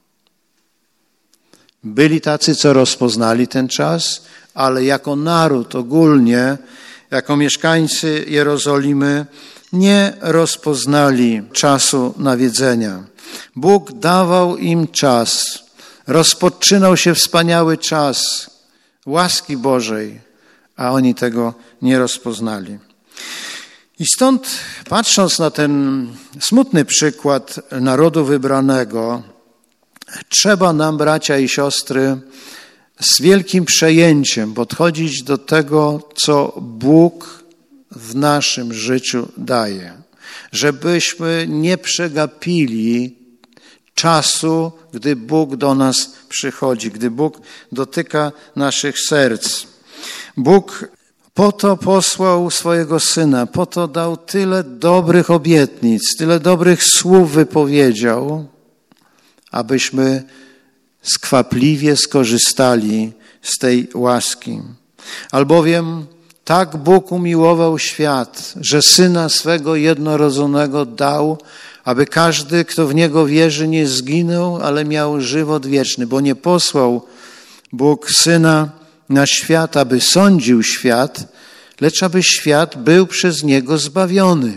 Byli tacy, co rozpoznali ten czas, ale jako naród ogólnie, jako mieszkańcy Jerozolimy, nie rozpoznali czasu nawiedzenia. Bóg dawał im czas. Rozpoczynał się wspaniały czas łaski Bożej, a oni tego nie rozpoznali. I stąd, patrząc na ten smutny przykład narodu wybranego, trzeba nam, bracia i siostry, z wielkim przejęciem podchodzić do tego, co Bóg w naszym życiu daje. Żebyśmy nie przegapili czasu, gdy Bóg do nas przychodzi, gdy Bóg dotyka naszych serc. Bóg po to posłał swojego Syna, po to dał tyle dobrych obietnic, tyle dobrych słów wypowiedział, abyśmy skwapliwie skorzystali z tej łaski. Albowiem tak Bóg umiłował świat, że Syna swego jednorodzonego dał, aby każdy, kto w Niego wierzy, nie zginął, ale miał żywot wieczny. Bo nie posłał Bóg Syna na świat, aby sądził świat, lecz aby świat był przez Niego zbawiony.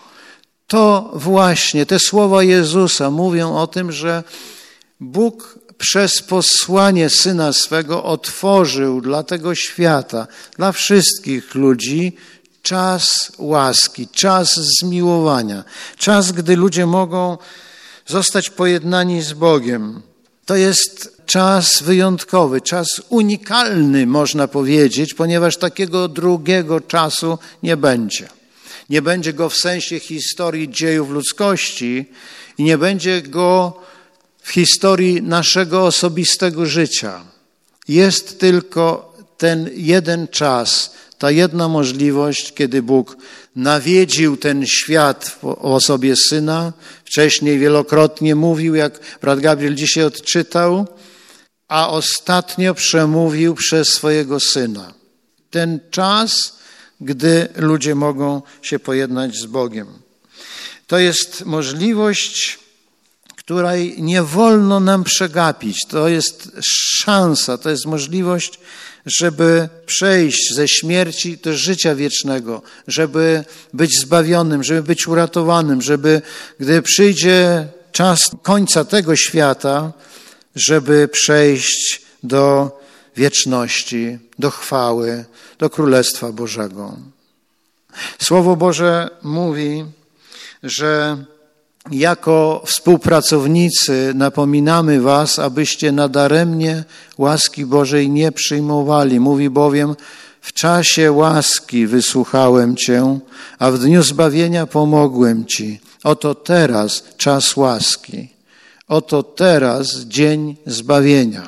To właśnie, te słowa Jezusa mówią o tym, że Bóg przez posłanie Syna swego otworzył dla tego świata, dla wszystkich ludzi czas łaski, czas zmiłowania, czas, gdy ludzie mogą zostać pojednani z Bogiem. To jest czas wyjątkowy, czas unikalny, można powiedzieć, ponieważ takiego drugiego czasu nie będzie. Nie będzie go w sensie historii dziejów ludzkości i nie będzie go w historii naszego osobistego życia. Jest tylko ten jeden czas, ta jedna możliwość, kiedy Bóg nawiedził ten świat w osobie Syna. Wcześniej wielokrotnie mówił, jak brat Gabriel dzisiaj odczytał, a ostatnio przemówił przez swojego Syna. Ten czas, gdy ludzie mogą się pojednać z Bogiem. To jest możliwość, której nie wolno nam przegapić. To jest szansa, to jest możliwość, żeby przejść ze śmierci do życia wiecznego, żeby być zbawionym, żeby być uratowanym, żeby, gdy przyjdzie czas końca tego świata, żeby przejść do wieczności, do chwały, do Królestwa Bożego. Słowo Boże mówi, że jako współpracownicy napominamy was, abyście nadaremnie łaski Bożej nie przyjmowali. Mówi bowiem: w czasie łaski wysłuchałem cię, a w dniu zbawienia pomogłem ci. Oto teraz czas łaski. Oto teraz dzień zbawienia.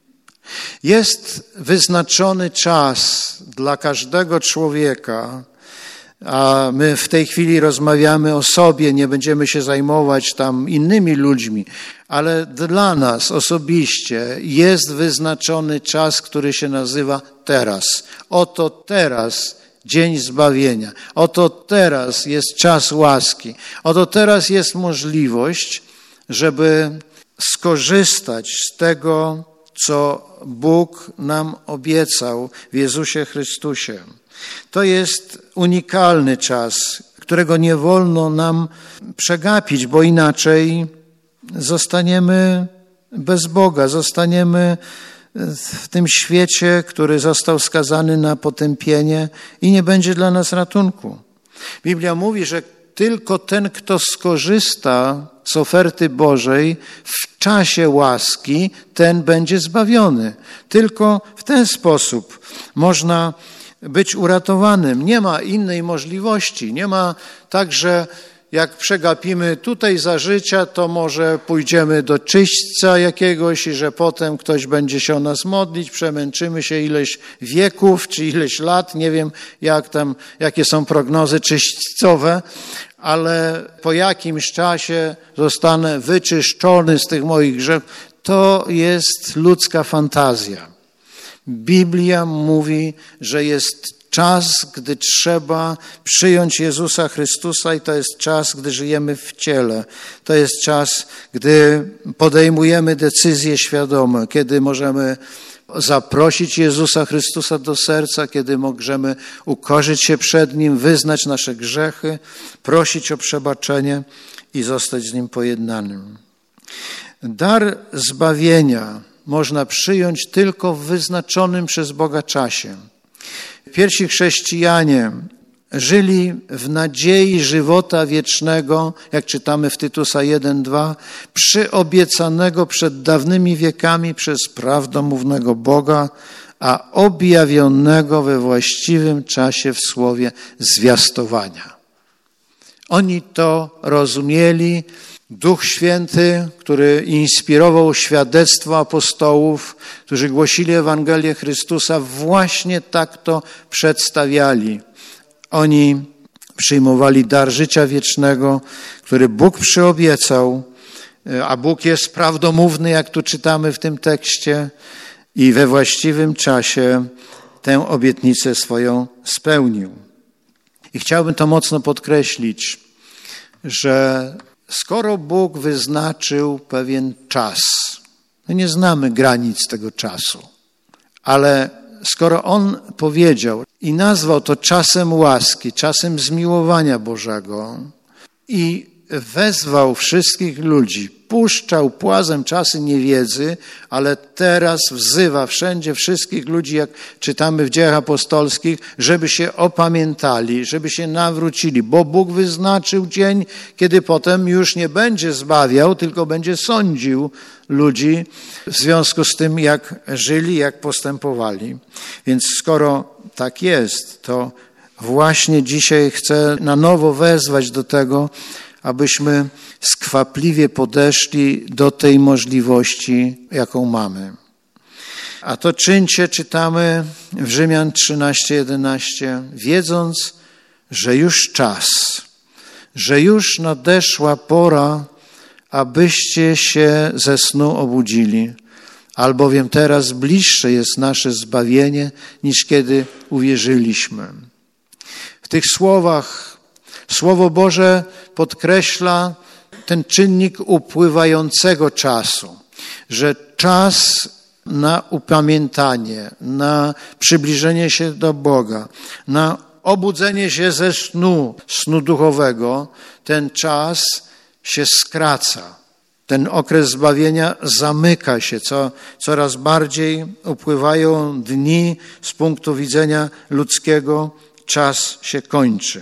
Jest wyznaczony czas dla każdego człowieka, a my w tej chwili rozmawiamy o sobie, nie będziemy się zajmować tam innymi ludźmi, ale dla nas osobiście jest wyznaczony czas, który się nazywa teraz. Oto teraz dzień zbawienia. Oto teraz jest czas łaski. Oto teraz jest możliwość, żeby skorzystać z tego, co Bóg nam obiecał w Jezusie Chrystusie. To jest unikalny czas, którego nie wolno nam przegapić, bo inaczej zostaniemy bez Boga, zostaniemy w tym świecie, który został skazany na potępienie i nie będzie dla nas ratunku. Biblia mówi, że tylko ten, kto skorzysta z oferty Bożej w czasie łaski, ten będzie zbawiony. Tylko w ten sposób można być uratowanym. Nie ma innej możliwości. Nie ma tak, że jak przegapimy tutaj za życia, to może pójdziemy do czyśćca jakiegoś i że potem ktoś będzie się o nas modlić, przemęczymy się ileś wieków czy ileś lat, nie wiem jakie są prognozy czyśćcowe, ale po jakimś czasie zostanę wyczyszczony z tych moich grzechów. To jest ludzka fantazja. Biblia mówi, że jest czas, gdy trzeba przyjąć Jezusa Chrystusa i to jest czas, gdy żyjemy w ciele. To jest czas, gdy podejmujemy decyzje świadome, kiedy możemy zaprosić Jezusa Chrystusa do serca, kiedy możemy ukorzyć się przed Nim, wyznać nasze grzechy, prosić o przebaczenie i zostać z Nim pojednanym. Dar zbawienia można przyjąć tylko w wyznaczonym przez Boga czasie. Pierwsi chrześcijanie żyli w nadziei żywota wiecznego, jak czytamy w Tytusa 1:2, przyobiecanego przed dawnymi wiekami przez prawdomównego Boga, a objawionego we właściwym czasie w słowie zwiastowania. Oni to rozumieli. Duch Święty, który inspirował świadectwo apostołów, którzy głosili Ewangelię Chrystusa, właśnie tak to przedstawiali. Oni przyjmowali dar życia wiecznego, który Bóg przyobiecał, a Bóg jest prawdomówny, jak tu czytamy w tym tekście, i we właściwym czasie tę obietnicę swoją spełnił. I chciałbym to mocno podkreślić, że skoro Bóg wyznaczył pewien czas, my nie znamy granic tego czasu, ale skoro On powiedział i nazwał to czasem łaski, czasem zmiłowania Bożego i wezwał wszystkich ludzi, puszczał płazem czasy niewiedzy, ale teraz wzywa wszędzie wszystkich ludzi, jak czytamy w Dziejach Apostolskich, żeby się opamiętali, żeby się nawrócili, bo Bóg wyznaczył dzień, kiedy potem już nie będzie zbawiał, tylko będzie sądził ludzi w związku z tym, jak żyli, jak postępowali. Więc skoro tak jest, to właśnie dzisiaj chcę na nowo wezwać do tego, abyśmy skwapliwie podeszli do tej możliwości, jaką mamy. A to czyńcie, czytamy w Rzymian 13:11, wiedząc, że już czas, że już nadeszła pora, abyście się ze snu obudzili, albowiem teraz bliższe jest nasze zbawienie, niż kiedy uwierzyliśmy. W tych słowach Słowo Boże podkreśla ten czynnik upływającego czasu, że czas na upamiętanie, na przybliżenie się do Boga, na obudzenie się ze snu duchowego, ten czas się skraca. Ten okres zbawienia zamyka się, coraz bardziej upływają dni z punktu widzenia ludzkiego, czas się kończy.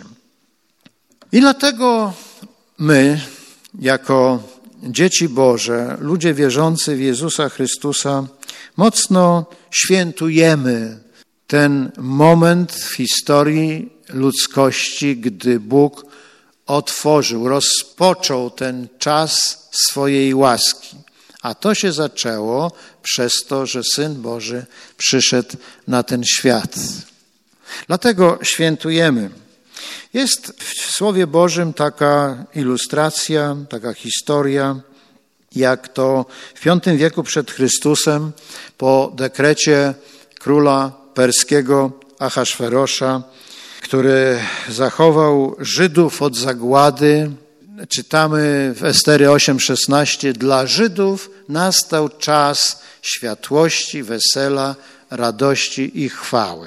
I dlatego my, jako dzieci Boże, ludzie wierzący w Jezusa Chrystusa, mocno świętujemy ten moment w historii ludzkości, gdy Bóg rozpoczął ten czas swojej łaski. A to się zaczęło przez to, że Syn Boży przyszedł na ten świat. Dlatego świętujemy. Jest w Słowie Bożym taka ilustracja, taka historia, jak to w V wieku przed Chrystusem po dekrecie króla perskiego Ahasferosza, który zachował Żydów od zagłady. Czytamy w Estery 8:16, dla Żydów nastał czas światłości, wesela, radości i chwały.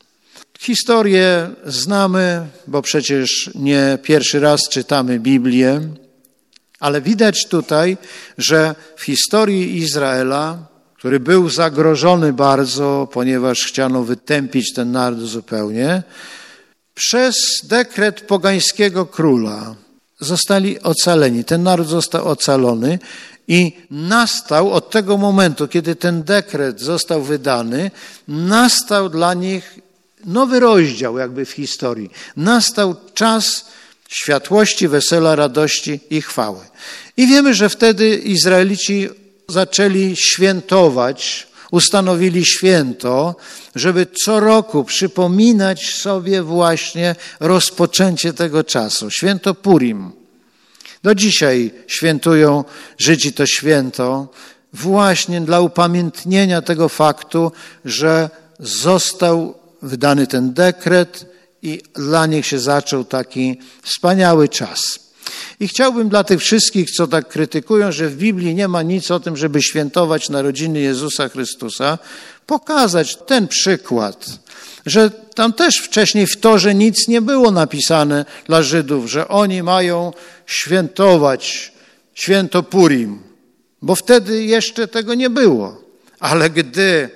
Historię znamy, bo przecież nie pierwszy raz czytamy Biblię, ale widać tutaj, że w historii Izraela, który był zagrożony bardzo, ponieważ chciano wytępić ten naród zupełnie, Przez dekret pogańskiego króla zostali ocaleni. Ten naród został ocalony i nastał od tego momentu, kiedy ten dekret został wydany, nastał dla nich nowy rozdział jakby w historii. Nastał czas światłości, wesela, radości i chwały. I wiemy, że wtedy Izraelici zaczęli świętować, ustanowili święto, żeby co roku przypominać sobie właśnie rozpoczęcie tego czasu. Święto Purim. Do dzisiaj świętują Żydzi to święto właśnie dla upamiętnienia tego faktu, że został wydany ten dekret i dla nich się zaczął taki wspaniały czas. I chciałbym dla tych wszystkich, co tak krytykują, że w Biblii nie ma nic o tym, żeby świętować narodziny Jezusa Chrystusa, pokazać ten przykład, że tam też wcześniej w Torze nic nie było napisane dla Żydów, że oni mają świętować święto Purim, bo wtedy jeszcze tego nie było. Ale gdy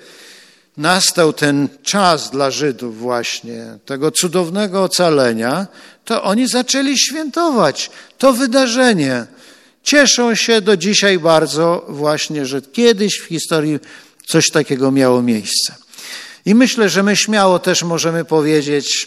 nastał ten czas dla Żydów właśnie, tego cudownego ocalenia, to oni zaczęli świętować to wydarzenie. Cieszą się do dzisiaj bardzo właśnie, że kiedyś w historii coś takiego miało miejsce. I myślę, że my śmiało też możemy powiedzieć,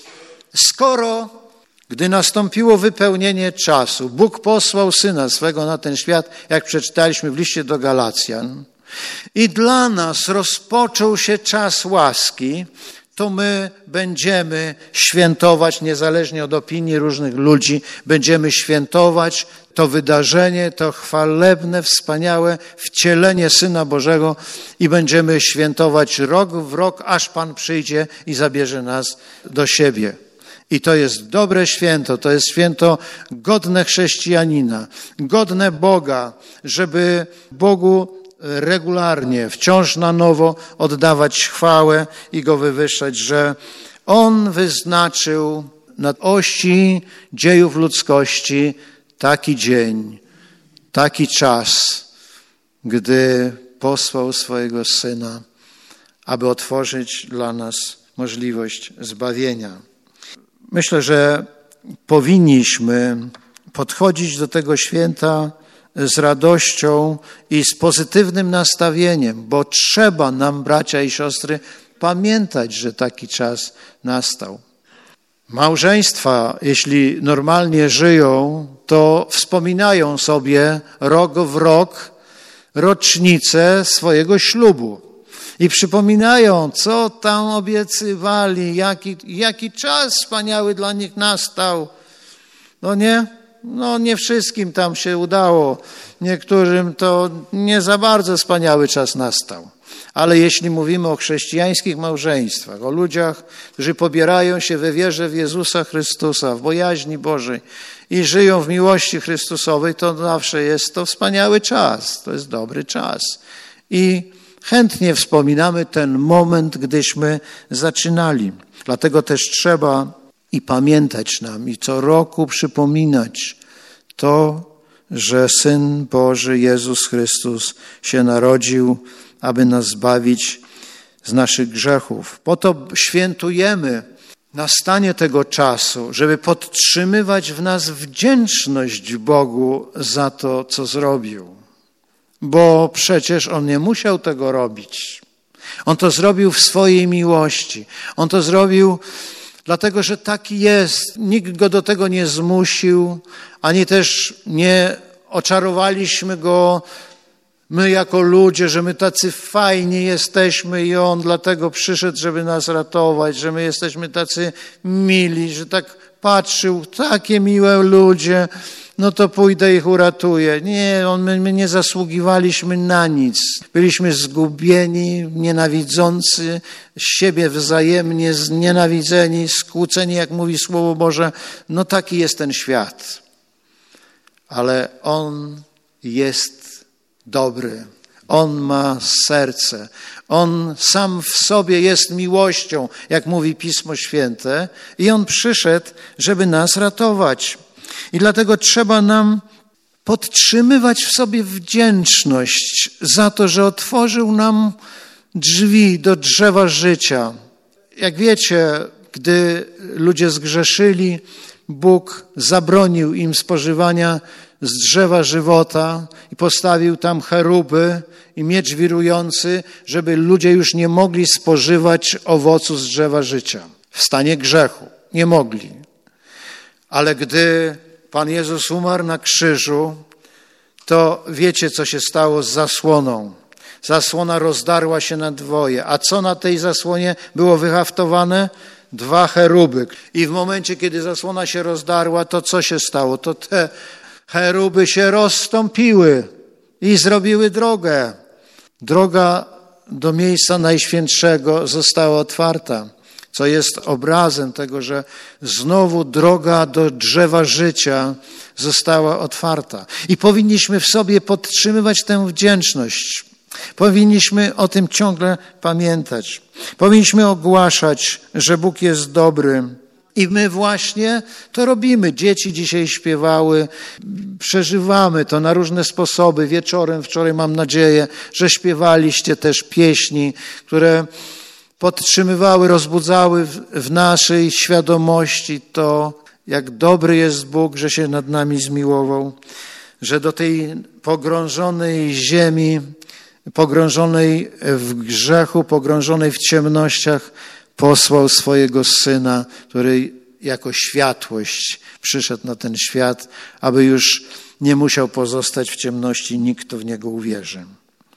skoro, gdy nastąpiło wypełnienie czasu, Bóg posłał Syna swego na ten świat, jak przeczytaliśmy w liście do Galacjan, i dla nas rozpoczął się czas łaski, to my będziemy świętować, niezależnie od opinii różnych ludzi, będziemy świętować to wydarzenie, to chwalebne, wspaniałe wcielenie Syna Bożego i będziemy świętować rok w rok, aż Pan przyjdzie i zabierze nas do siebie. I to jest dobre święto, to jest święto godne chrześcijanina, godne Boga, żeby Bogu regularnie, wciąż na nowo oddawać chwałę i Go wywyższać, że On wyznaczył na osi dziejów ludzkości taki dzień, taki czas, gdy posłał swojego Syna, aby otworzyć dla nas możliwość zbawienia. Myślę, że powinniśmy podchodzić do tego święta z radością i z pozytywnym nastawieniem, bo trzeba nam, bracia i siostry, pamiętać, że taki czas nastał. Małżeństwa, jeśli normalnie żyją, to wspominają sobie rok w rok rocznicę swojego ślubu i przypominają, co tam obiecywali, jaki czas wspaniały dla nich nastał. No nie? No nie wszystkim tam się udało, niektórym to nie za bardzo wspaniały czas nastał. Ale jeśli mówimy o chrześcijańskich małżeństwach, o ludziach, którzy pobierają się we wierze w Jezusa Chrystusa, w bojaźni Bożej i żyją w miłości Chrystusowej, to zawsze jest to wspaniały czas, to jest dobry czas. I chętnie wspominamy ten moment, gdyśmy zaczynali. Dlatego też trzeba i pamiętać nam i co roku przypominać to, że Syn Boży Jezus Chrystus się narodził, aby nas zbawić z naszych grzechów. Po to świętujemy nastanie tego czasu, żeby podtrzymywać w nas wdzięczność Bogu za to, co zrobił. Bo przecież On nie musiał tego robić. On to zrobił w swojej miłości. On to zrobił dlatego, że taki jest. Nikt Go do tego nie zmusił, ani też nie oczarowaliśmy Go my jako ludzie, że my tacy fajni jesteśmy i On dlatego przyszedł, żeby nas ratować, że my jesteśmy tacy mili, że tak patrzył, takie miłe ludzie, no to pójdę ich uratuję. Nie, my nie zasługiwaliśmy na nic. Byliśmy zgubieni, nienawidzący siebie wzajemnie, znienawidzeni, skłóceni, jak mówi Słowo Boże. No taki jest ten świat. Ale On jest dobry. On ma serce. On sam w sobie jest miłością, jak mówi Pismo Święte. I On przyszedł, żeby nas ratować. I dlatego trzeba nam podtrzymywać w sobie wdzięczność za to, że otworzył nam drzwi do drzewa życia. Jak wiecie, gdy ludzie zgrzeszyli, Bóg zabronił im spożywania z drzewa żywota i postawił tam cheruby i miecz wirujący, żeby ludzie już nie mogli spożywać owocu z drzewa życia w stanie grzechu. Nie mogli. Ale gdy Pan Jezus umarł na krzyżu, to wiecie, co się stało z zasłoną. Zasłona rozdarła się na dwoje. A co na tej zasłonie było wyhaftowane? 2 cheruby. I w momencie, kiedy zasłona się rozdarła, to co się stało? To te cheruby się rozstąpiły i zrobiły drogę. Droga do miejsca najświętszego została otwarta, co jest obrazem tego, że znowu droga do drzewa życia została otwarta. I powinniśmy w sobie podtrzymywać tę wdzięczność. Powinniśmy o tym ciągle pamiętać. Powinniśmy ogłaszać, że Bóg jest dobry. I my właśnie to robimy. Dzieci dzisiaj śpiewały, przeżywamy to na różne sposoby. Wieczorem, wczoraj mam nadzieję, że śpiewaliście też pieśni, które podtrzymywały, rozbudzały w naszej świadomości to, jak dobry jest Bóg, że się nad nami zmiłował, że do tej pogrążonej ziemi, pogrążonej w grzechu, pogrążonej w ciemnościach, posłał swojego Syna, który jako światłość przyszedł na ten świat, aby już nie musiał pozostać w ciemności, nikt, kto w Niego uwierzy.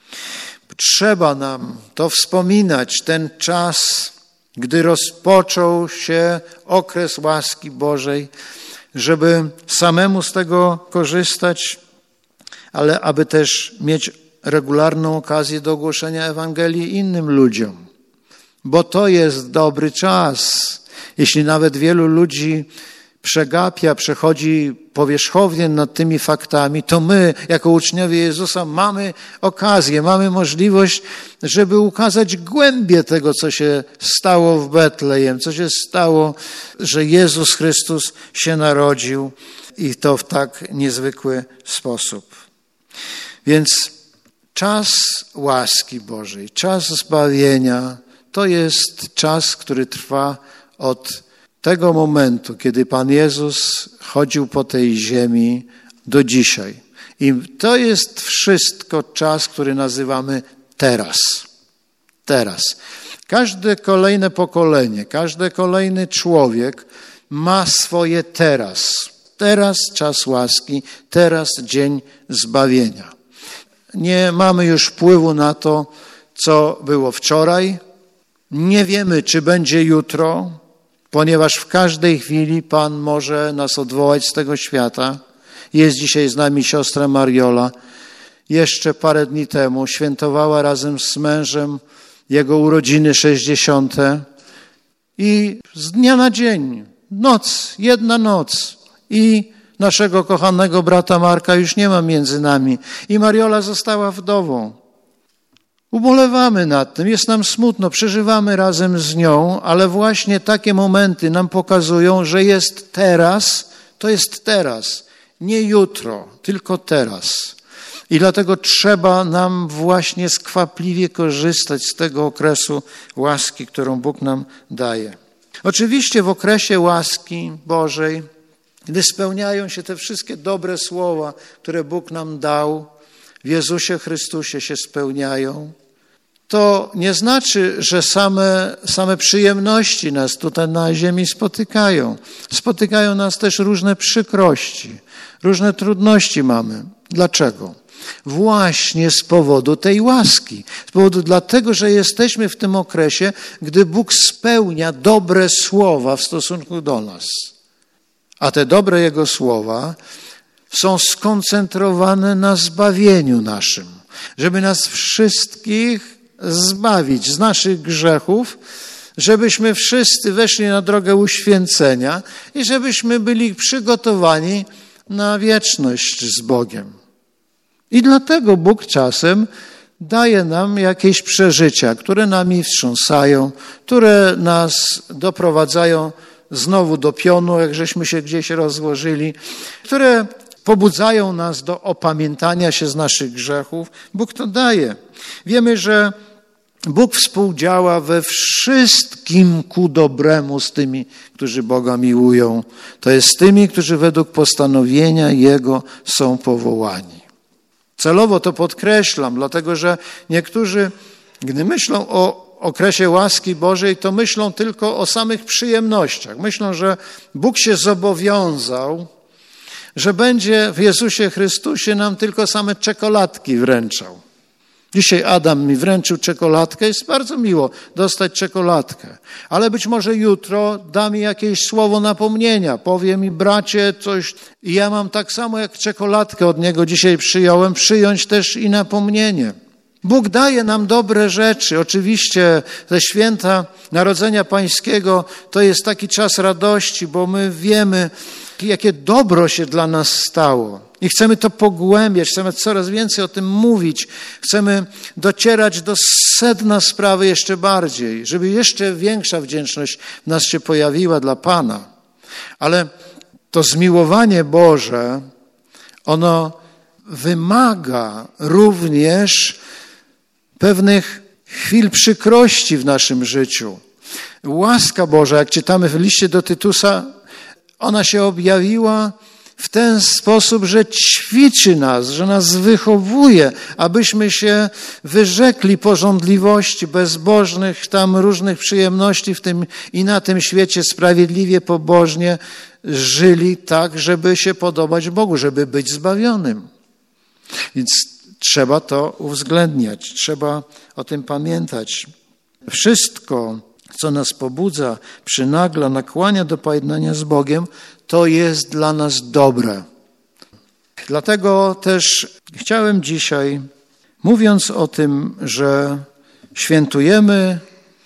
Trzeba nam to wspominać, ten czas, gdy rozpoczął się okres łaski Bożej, żeby samemu z tego korzystać, ale aby też mieć regularną okazję do ogłoszenia Ewangelii innym ludziom. Bo to jest dobry czas. Jeśli nawet wielu ludzi przegapia, przechodzi powierzchownie nad tymi faktami, to my, jako uczniowie Jezusa, mamy okazję, mamy możliwość, żeby ukazać głębię tego, co się stało w Betlejem, co się stało, że Jezus Chrystus się narodził i to w tak niezwykły sposób. Więc czas łaski Bożej, czas zbawienia, to jest czas, który trwa od tego momentu, kiedy Pan Jezus chodził po tej ziemi do dzisiaj. I to jest wszystko czas, który nazywamy teraz. Teraz. Każde kolejne pokolenie, każdy kolejny człowiek ma swoje teraz. Teraz czas łaski, teraz dzień zbawienia. Nie mamy już wpływu na to, co było wczoraj. Nie wiemy, czy będzie jutro, ponieważ w każdej chwili Pan może nas odwołać z tego świata. Jest dzisiaj z nami siostra Mariola. Jeszcze parę dni temu świętowała razem z mężem jego urodziny 60. I z dnia na dzień, jedna noc i naszego kochanego brata Marka już nie ma między nami. I Mariola została wdową. Ubolewamy nad tym, jest nam smutno, przeżywamy razem z nią, ale właśnie takie momenty nam pokazują, że jest teraz, to jest teraz, nie jutro, tylko teraz. I dlatego trzeba nam właśnie skwapliwie korzystać z tego okresu łaski, którą Bóg nam daje. Oczywiście w okresie łaski Bożej, gdy spełniają się te wszystkie dobre słowa, które Bóg nam dał, w Jezusie Chrystusie się spełniają, to nie znaczy, że same przyjemności nas tutaj na ziemi spotykają. Spotykają nas też różne przykrości, różne trudności mamy. Dlaczego? Właśnie z powodu tej łaski. Z powodu dlatego, że jesteśmy w tym okresie, gdy Bóg spełnia dobre słowa w stosunku do nas. A te dobre Jego słowa są skoncentrowane na zbawieniu naszym, żeby nas wszystkich zbawić z naszych grzechów, żebyśmy wszyscy weszli na drogę uświęcenia i żebyśmy byli przygotowani na wieczność z Bogiem. I dlatego Bóg czasem daje nam jakieś przeżycia, które nami wstrząsają, które nas doprowadzają znowu do pionu, jak żeśmy się gdzieś rozłożyli, które pobudzają nas do opamiętania się z naszych grzechów. Bóg to daje. Wiemy, że Bóg współdziała we wszystkim ku dobremu z tymi, którzy Boga miłują. To jest z tymi, którzy według postanowienia Jego są powołani. Celowo to podkreślam, dlatego że niektórzy, gdy myślą o okresie łaski Bożej, to myślą tylko o samych przyjemnościach. Myślą, że Bóg się zobowiązał, że będzie w Jezusie Chrystusie nam tylko same czekoladki wręczał. Dzisiaj Adam mi wręczył czekoladkę, jest bardzo miło dostać czekoladkę, ale być może jutro da mi jakieś słowo napomnienia, powie mi bracie coś i ja mam tak samo jak czekoladkę od niego dzisiaj przyjąłem, przyjąć też i napomnienie. Bóg daje nam dobre rzeczy. Oczywiście te święta Narodzenia Pańskiego to jest taki czas radości, bo my wiemy, jakie dobro się dla nas stało. I chcemy to pogłębiać, chcemy coraz więcej o tym mówić, chcemy docierać do sedna sprawy jeszcze bardziej, żeby jeszcze większa wdzięczność w nas się pojawiła dla Pana. Ale to zmiłowanie Boże, ono wymaga również pewnych chwil przykrości w naszym życiu. Łaska Boża, jak czytamy w liście do Tytusa, ona się objawiła w ten sposób, że ćwiczy nas, że nas wychowuje, abyśmy się wyrzekli pożądliwości bezbożnych, tam różnych przyjemności w tym i na tym świecie sprawiedliwie, pobożnie żyli tak, żeby się podobać Bogu, żeby być zbawionym. Więc trzeba to uwzględniać, trzeba o tym pamiętać. Wszystko, co nas pobudza, przynagla, nakłania do pojednania z Bogiem, to jest dla nas dobre. Dlatego też chciałem dzisiaj, mówiąc o tym, że świętujemy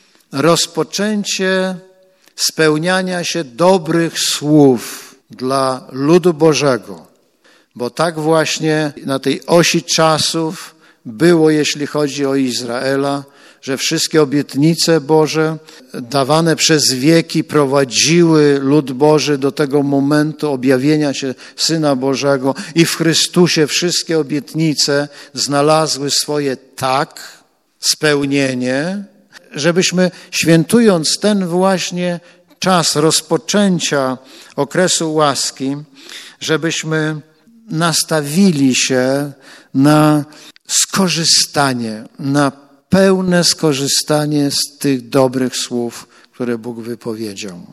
rozpoczęcie spełniania się dobrych słów dla ludu Bożego, bo tak właśnie na tej osi czasów było, jeśli chodzi o Izraela, że wszystkie obietnice Boże dawane przez wieki prowadziły lud Boży do tego momentu objawienia się Syna Bożego i w Chrystusie wszystkie obietnice znalazły swoje tak, spełnienie, żebyśmy świętując ten właśnie czas rozpoczęcia okresu łaski, żebyśmy nastawili się na skorzystanie, na pełne skorzystanie z tych dobrych słów, które Bóg wypowiedział.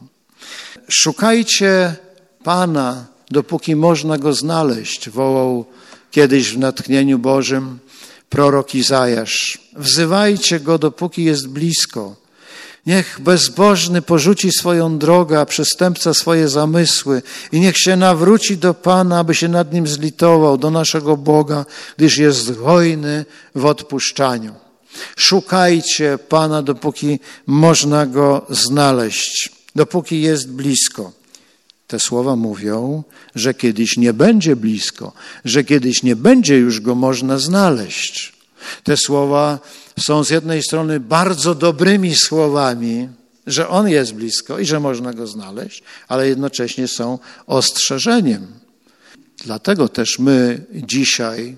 Szukajcie Pana, dopóki można Go znaleźć, wołał kiedyś w natchnieniu Bożym prorok Izajasz. Wzywajcie Go, dopóki jest blisko. Niech bezbożny porzuci swoją drogę, a przestępca swoje zamysły i niech się nawróci do Pana, aby się nad nim zlitował, do naszego Boga, gdyż jest hojny w odpuszczaniu. Szukajcie Pana, dopóki można Go znaleźć, dopóki jest blisko. Te słowa mówią, że kiedyś nie będzie blisko, że kiedyś nie będzie już Go można znaleźć. Te słowa są z jednej strony bardzo dobrymi słowami, że On jest blisko i że można Go znaleźć, ale jednocześnie są ostrzeżeniem. Dlatego też my dzisiaj,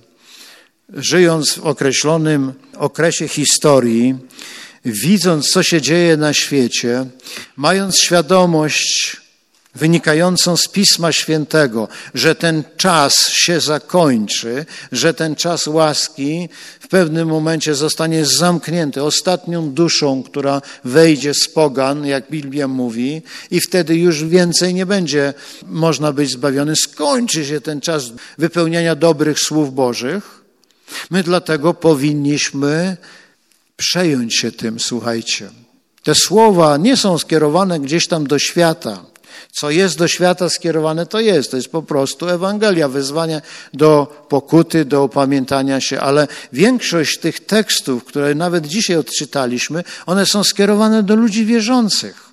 żyjąc w określonym okresie historii, widząc, co się dzieje na świecie, mając świadomość wynikającą z Pisma Świętego, że ten czas się zakończy, że ten czas łaski w pewnym momencie zostanie zamknięty ostatnią duszą, która wejdzie z pogan, jak Biblia mówi, i wtedy już więcej nie będzie można być zbawiony. Skończy się ten czas wypełniania dobrych słów Bożych. My dlatego powinniśmy przejąć się tym, słuchajcie. Te słowa nie są skierowane gdzieś tam do świata. Co jest do świata skierowane, to jest po prostu Ewangelia, wezwanie do pokuty, do opamiętania się, ale większość tych tekstów, które nawet dzisiaj odczytaliśmy, one są skierowane do ludzi wierzących.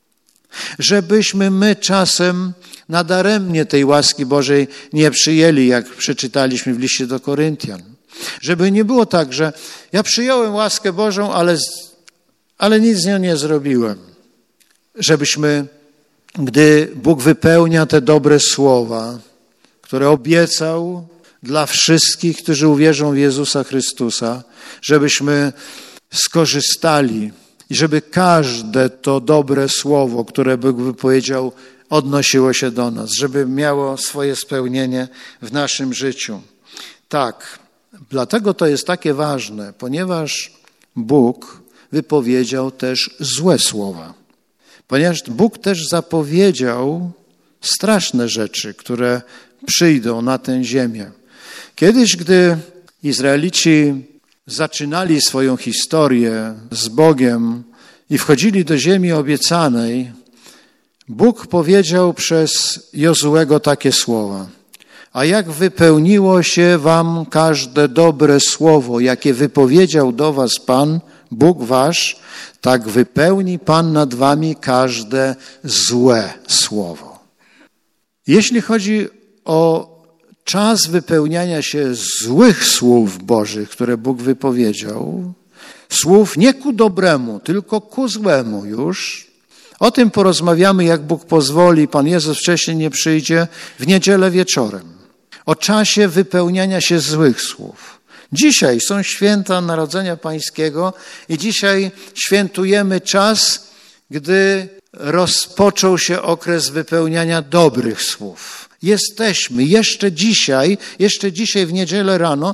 Żebyśmy my czasem nadaremnie tej łaski Bożej nie przyjęli, jak przeczytaliśmy w liście do Koryntian. Żeby nie było tak, że ja przyjąłem łaskę Bożą, ale nic z nią nie zrobiłem. Żebyśmy, gdy Bóg wypełnia te dobre słowa, które obiecał dla wszystkich, którzy uwierzą w Jezusa Chrystusa, żebyśmy skorzystali i żeby każde to dobre słowo, które Bóg wypowiedział, odnosiło się do nas, żeby miało swoje spełnienie w naszym życiu. Tak, dlatego to jest takie ważne, ponieważ Bóg wypowiedział też złe słowa. Ponieważ Bóg też zapowiedział straszne rzeczy, które przyjdą na tę ziemię. Kiedyś, gdy Izraelici zaczynali swoją historię z Bogiem i wchodzili do ziemi obiecanej, Bóg powiedział przez Jozuego takie słowa: a jak wypełniło się wam każde dobre słowo, jakie wypowiedział do was Pan, Bóg wasz, tak wypełni Pan nad wami każde złe słowo. Jeśli chodzi o czas wypełniania się złych słów Bożych, które Bóg wypowiedział, słów nie ku dobremu, tylko ku złemu już, o tym porozmawiamy, jak Bóg pozwoli, Pan Jezus wcześniej nie przyjdzie, w niedzielę wieczorem. O czasie wypełniania się złych słów. Dzisiaj są święta Narodzenia Pańskiego i dzisiaj świętujemy czas, gdy rozpoczął się okres wypełniania dobrych słów. Jesteśmy jeszcze dzisiaj w niedzielę rano,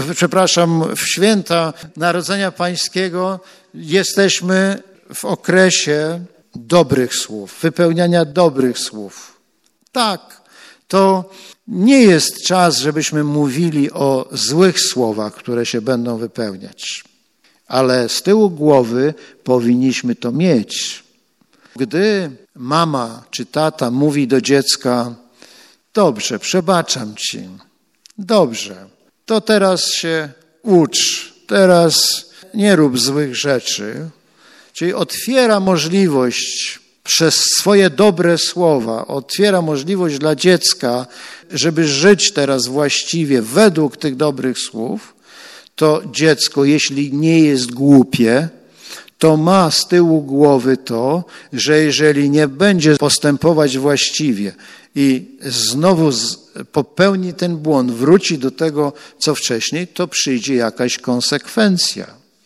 w święta Narodzenia Pańskiego jesteśmy w okresie dobrych słów, wypełniania dobrych słów. Tak, to nie jest czas, żebyśmy mówili o złych słowach, które się będą wypełniać, ale z tyłu głowy powinniśmy to mieć. Gdy mama czy tata mówi do dziecka: dobrze, przebaczam ci, dobrze, to teraz się ucz, teraz nie rób złych rzeczy, czyli otwiera możliwość przez swoje dobre słowa, otwiera możliwość dla dziecka, żeby żyć teraz właściwie według tych dobrych słów, to dziecko, jeśli nie jest głupie, to ma z tyłu głowy to, że jeżeli nie będzie postępować właściwie i znowu popełni ten błąd, wróci do tego, co wcześniej, to przyjdzie jakaś konsekwencja.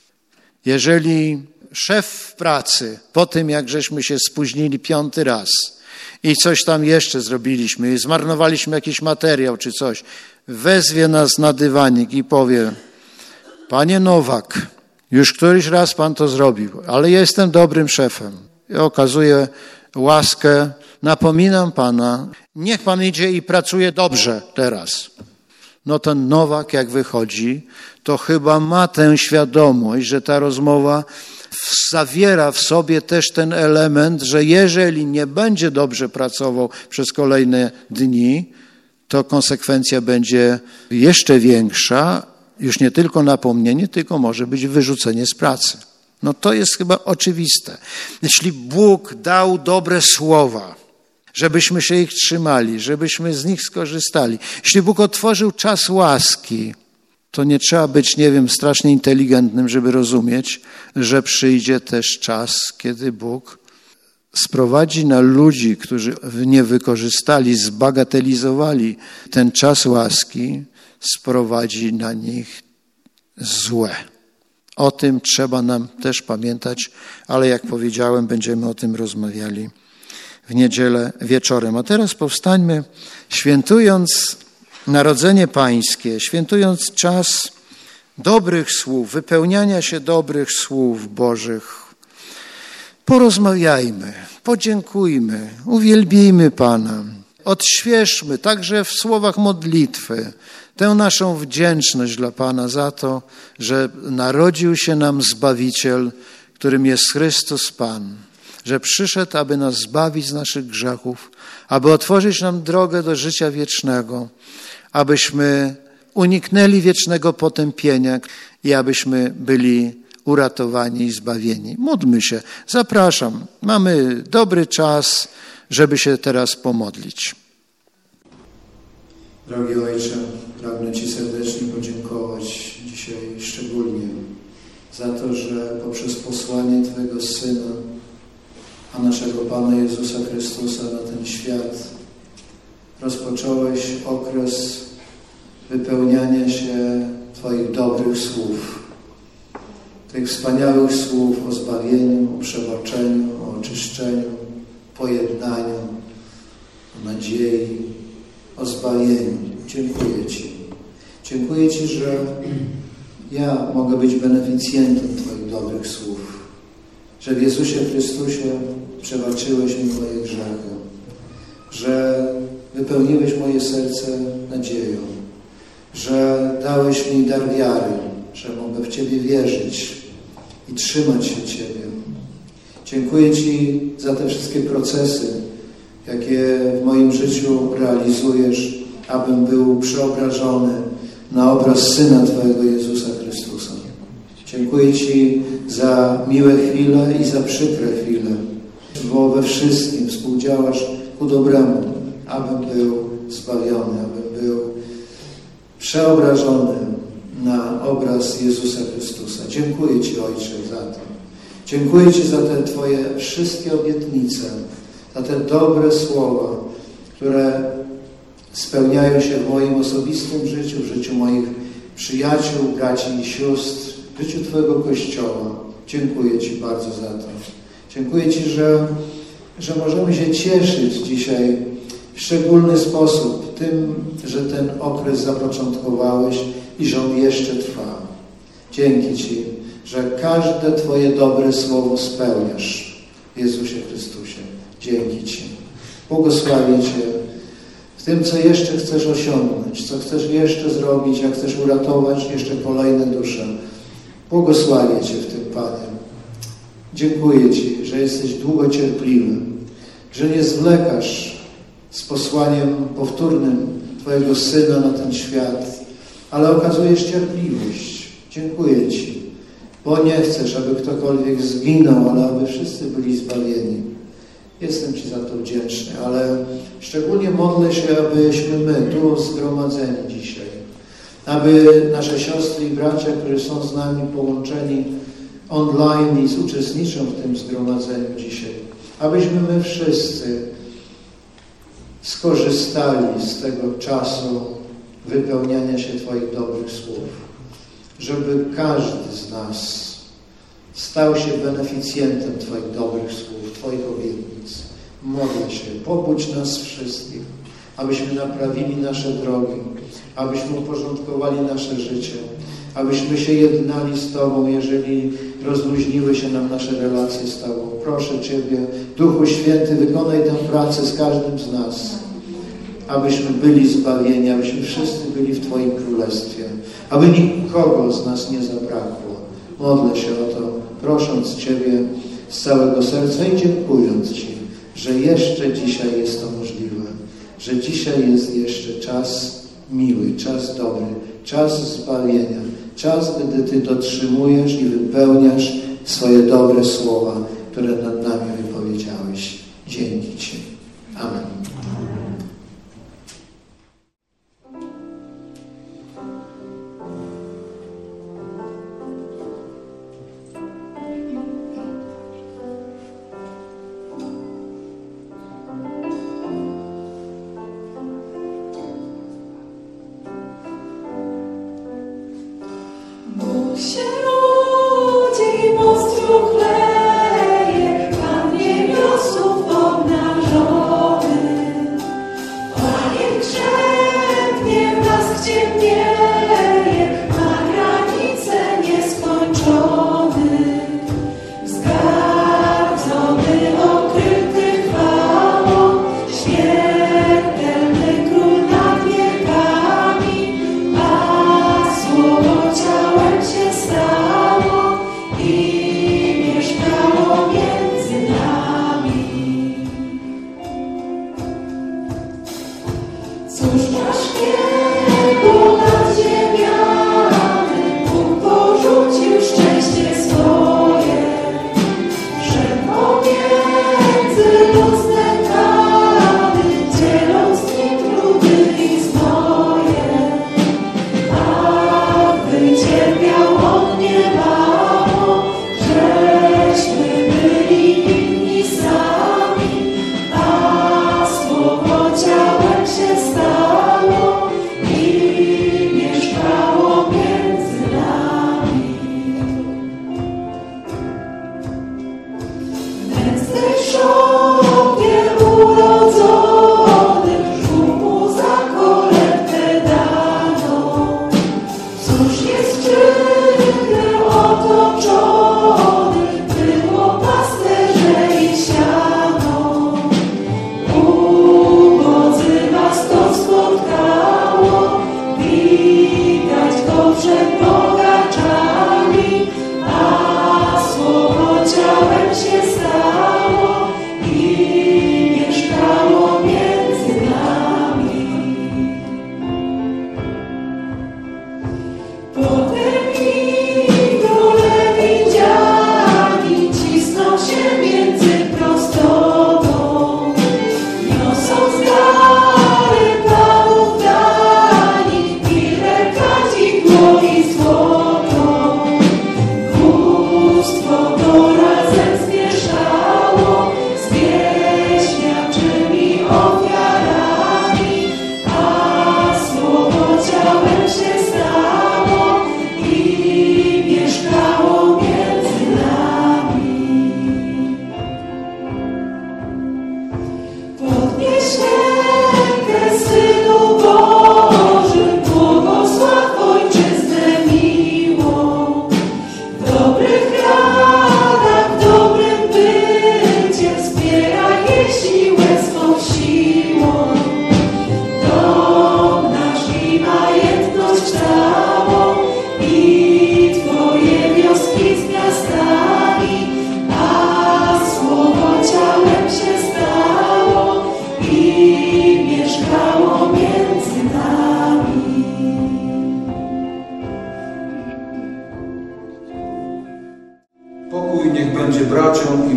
Jeżeli szef w pracy, po tym jak żeśmy się spóźnili 5. raz i coś tam jeszcze zrobiliśmy i zmarnowaliśmy jakiś materiał czy coś, wezwie nas na dywanik i powie: panie Nowak, już któryś raz pan to zrobił, ale ja jestem dobrym szefem. I okazuje łaskę, napominam pana, niech pan idzie i pracuje dobrze teraz. No ten Nowak jak wychodzi, to chyba ma tę świadomość, że ta rozmowa zawiera w sobie też ten element, że jeżeli nie będzie dobrze pracował przez kolejne dni, to konsekwencja będzie jeszcze większa, już nie tylko napomnienie, tylko może być wyrzucenie z pracy. No to jest chyba oczywiste. Jeśli Bóg dał dobre słowa, żebyśmy się ich trzymali, żebyśmy z nich skorzystali, jeśli Bóg otworzył czas łaski, to nie trzeba być, strasznie inteligentnym, żeby rozumieć, że przyjdzie też czas, kiedy Bóg sprowadzi na ludzi, którzy nie wykorzystali, zbagatelizowali ten czas łaski, sprowadzi na nich złe. O tym trzeba nam też pamiętać, ale jak powiedziałem, będziemy o tym rozmawiali w niedzielę wieczorem. A teraz powstańmy, świętując Narodzenie Pańskie, świętując czas dobrych słów, wypełniania się dobrych słów Bożych. Porozmawiajmy, podziękujmy, uwielbijmy Pana, odświeżmy także w słowach modlitwy tę naszą wdzięczność dla Pana za to, że narodził się nam Zbawiciel, którym jest Chrystus Pan, że przyszedł, aby nas zbawić z naszych grzechów, aby otworzyć nam drogę do życia wiecznego, abyśmy uniknęli wiecznego potępienia i abyśmy byli uratowani i zbawieni. Módlmy się. Zapraszam. Mamy dobry czas, żeby się teraz pomodlić. Drogi Ojcze, pragnę Ci serdecznie podziękować dzisiaj szczególnie za to, że poprzez posłanie Twojego Syna, a naszego Pana Jezusa Chrystusa na ten świat, rozpocząłeś okres wypełniania się Twoich dobrych słów, tych wspaniałych słów o zbawieniu, o przebaczeniu, o oczyszczeniu, pojednaniu, o nadziei, o zbawieniu. Dziękuję Ci. Dziękuję Ci, że ja mogę być beneficjentem Twoich dobrych słów, że w Jezusie Chrystusie przebaczyłeś mi moje grzechy, że wypełniłeś moje serce nadzieją, że dałeś mi dar wiary, że mogę w Ciebie wierzyć i trzymać się Ciebie. Dziękuję Ci za te wszystkie procesy, jakie w moim życiu realizujesz, abym był przeobrażony na obraz Syna Twojego Jezusa Chrystusa. Dziękuję Ci za miłe chwile i za przykre chwile, bo we wszystkim współdziałasz ku dobremu, abym był zbawiony, abym był przeobrażony na obraz Jezusa Chrystusa. Dziękuję Ci, Ojcze, za to. Dziękuję Ci za te Twoje wszystkie obietnice, za te dobre słowa, które spełniają się w moim osobistym życiu, w życiu moich przyjaciół, braci i sióstr, w życiu Twojego Kościoła. Dziękuję Ci bardzo za to. Dziękuję Ci, że możemy się cieszyć dzisiaj w szczególny sposób tym, że ten okres zapoczątkowałeś i że on jeszcze trwa. Dzięki Ci, że każde Twoje dobre słowo spełniasz w Jezusie Chrystusie. Dzięki Ci. Błogosławię Cię w tym, co jeszcze chcesz osiągnąć, co chcesz jeszcze zrobić, jak chcesz uratować jeszcze kolejne dusze. Błogosławię Cię w tym, Panie. Dziękuję Ci, że jesteś długocierpliwy, że nie zwlekasz z posłaniem powtórnym Twojego Syna na ten świat, ale okazujesz cierpliwość. Dziękuję Ci, bo nie chcesz, aby ktokolwiek zginął, ale aby wszyscy byli zbawieni. Jestem Ci za to wdzięczny, ale szczególnie modlę się, abyśmy my tu zgromadzeni dzisiaj, aby nasze siostry i bracia, którzy są z nami połączeni online i uczestniczą w tym zgromadzeniu dzisiaj, abyśmy my wszyscy skorzystali z tego czasu wypełniania się Twoich dobrych słów, żeby każdy z nas stał się beneficjentem Twoich dobrych słów, Twoich obietnic. Modlę się, pobudź nas wszystkich, abyśmy naprawili nasze drogi, abyśmy uporządkowali nasze życie, abyśmy się jednali z Tobą, jeżeli rozluźniły się nam nasze relacje z Tobą. Proszę Ciebie, Duchu Święty, wykonaj tę pracę z każdym z nas, abyśmy byli zbawieni, abyśmy wszyscy byli w Twoim Królestwie, aby nikogo z nas nie zabrakło. Modlę się o to, prosząc Ciebie z całego serca i dziękując Ci, że jeszcze dzisiaj jest to możliwe, że dzisiaj jest jeszcze czas miły, czas dobry, czas zbawienia, czas, gdy Ty dotrzymujesz i wypełniasz swoje dobre słowa, które nad nami wypowiedziałeś. Dzięki Ci. Amen. Bóg się rodzi, most kleje, Pan niebiosów obnażony.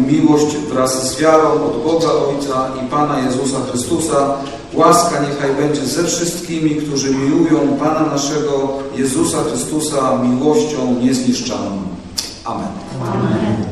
miłość wraz z wiarą od Boga Ojca i Pana Jezusa Chrystusa. Łaska niechaj będzie ze wszystkimi, którzy miłują Pana naszego Jezusa Chrystusa miłością niezniszczalną. Amen. Amen.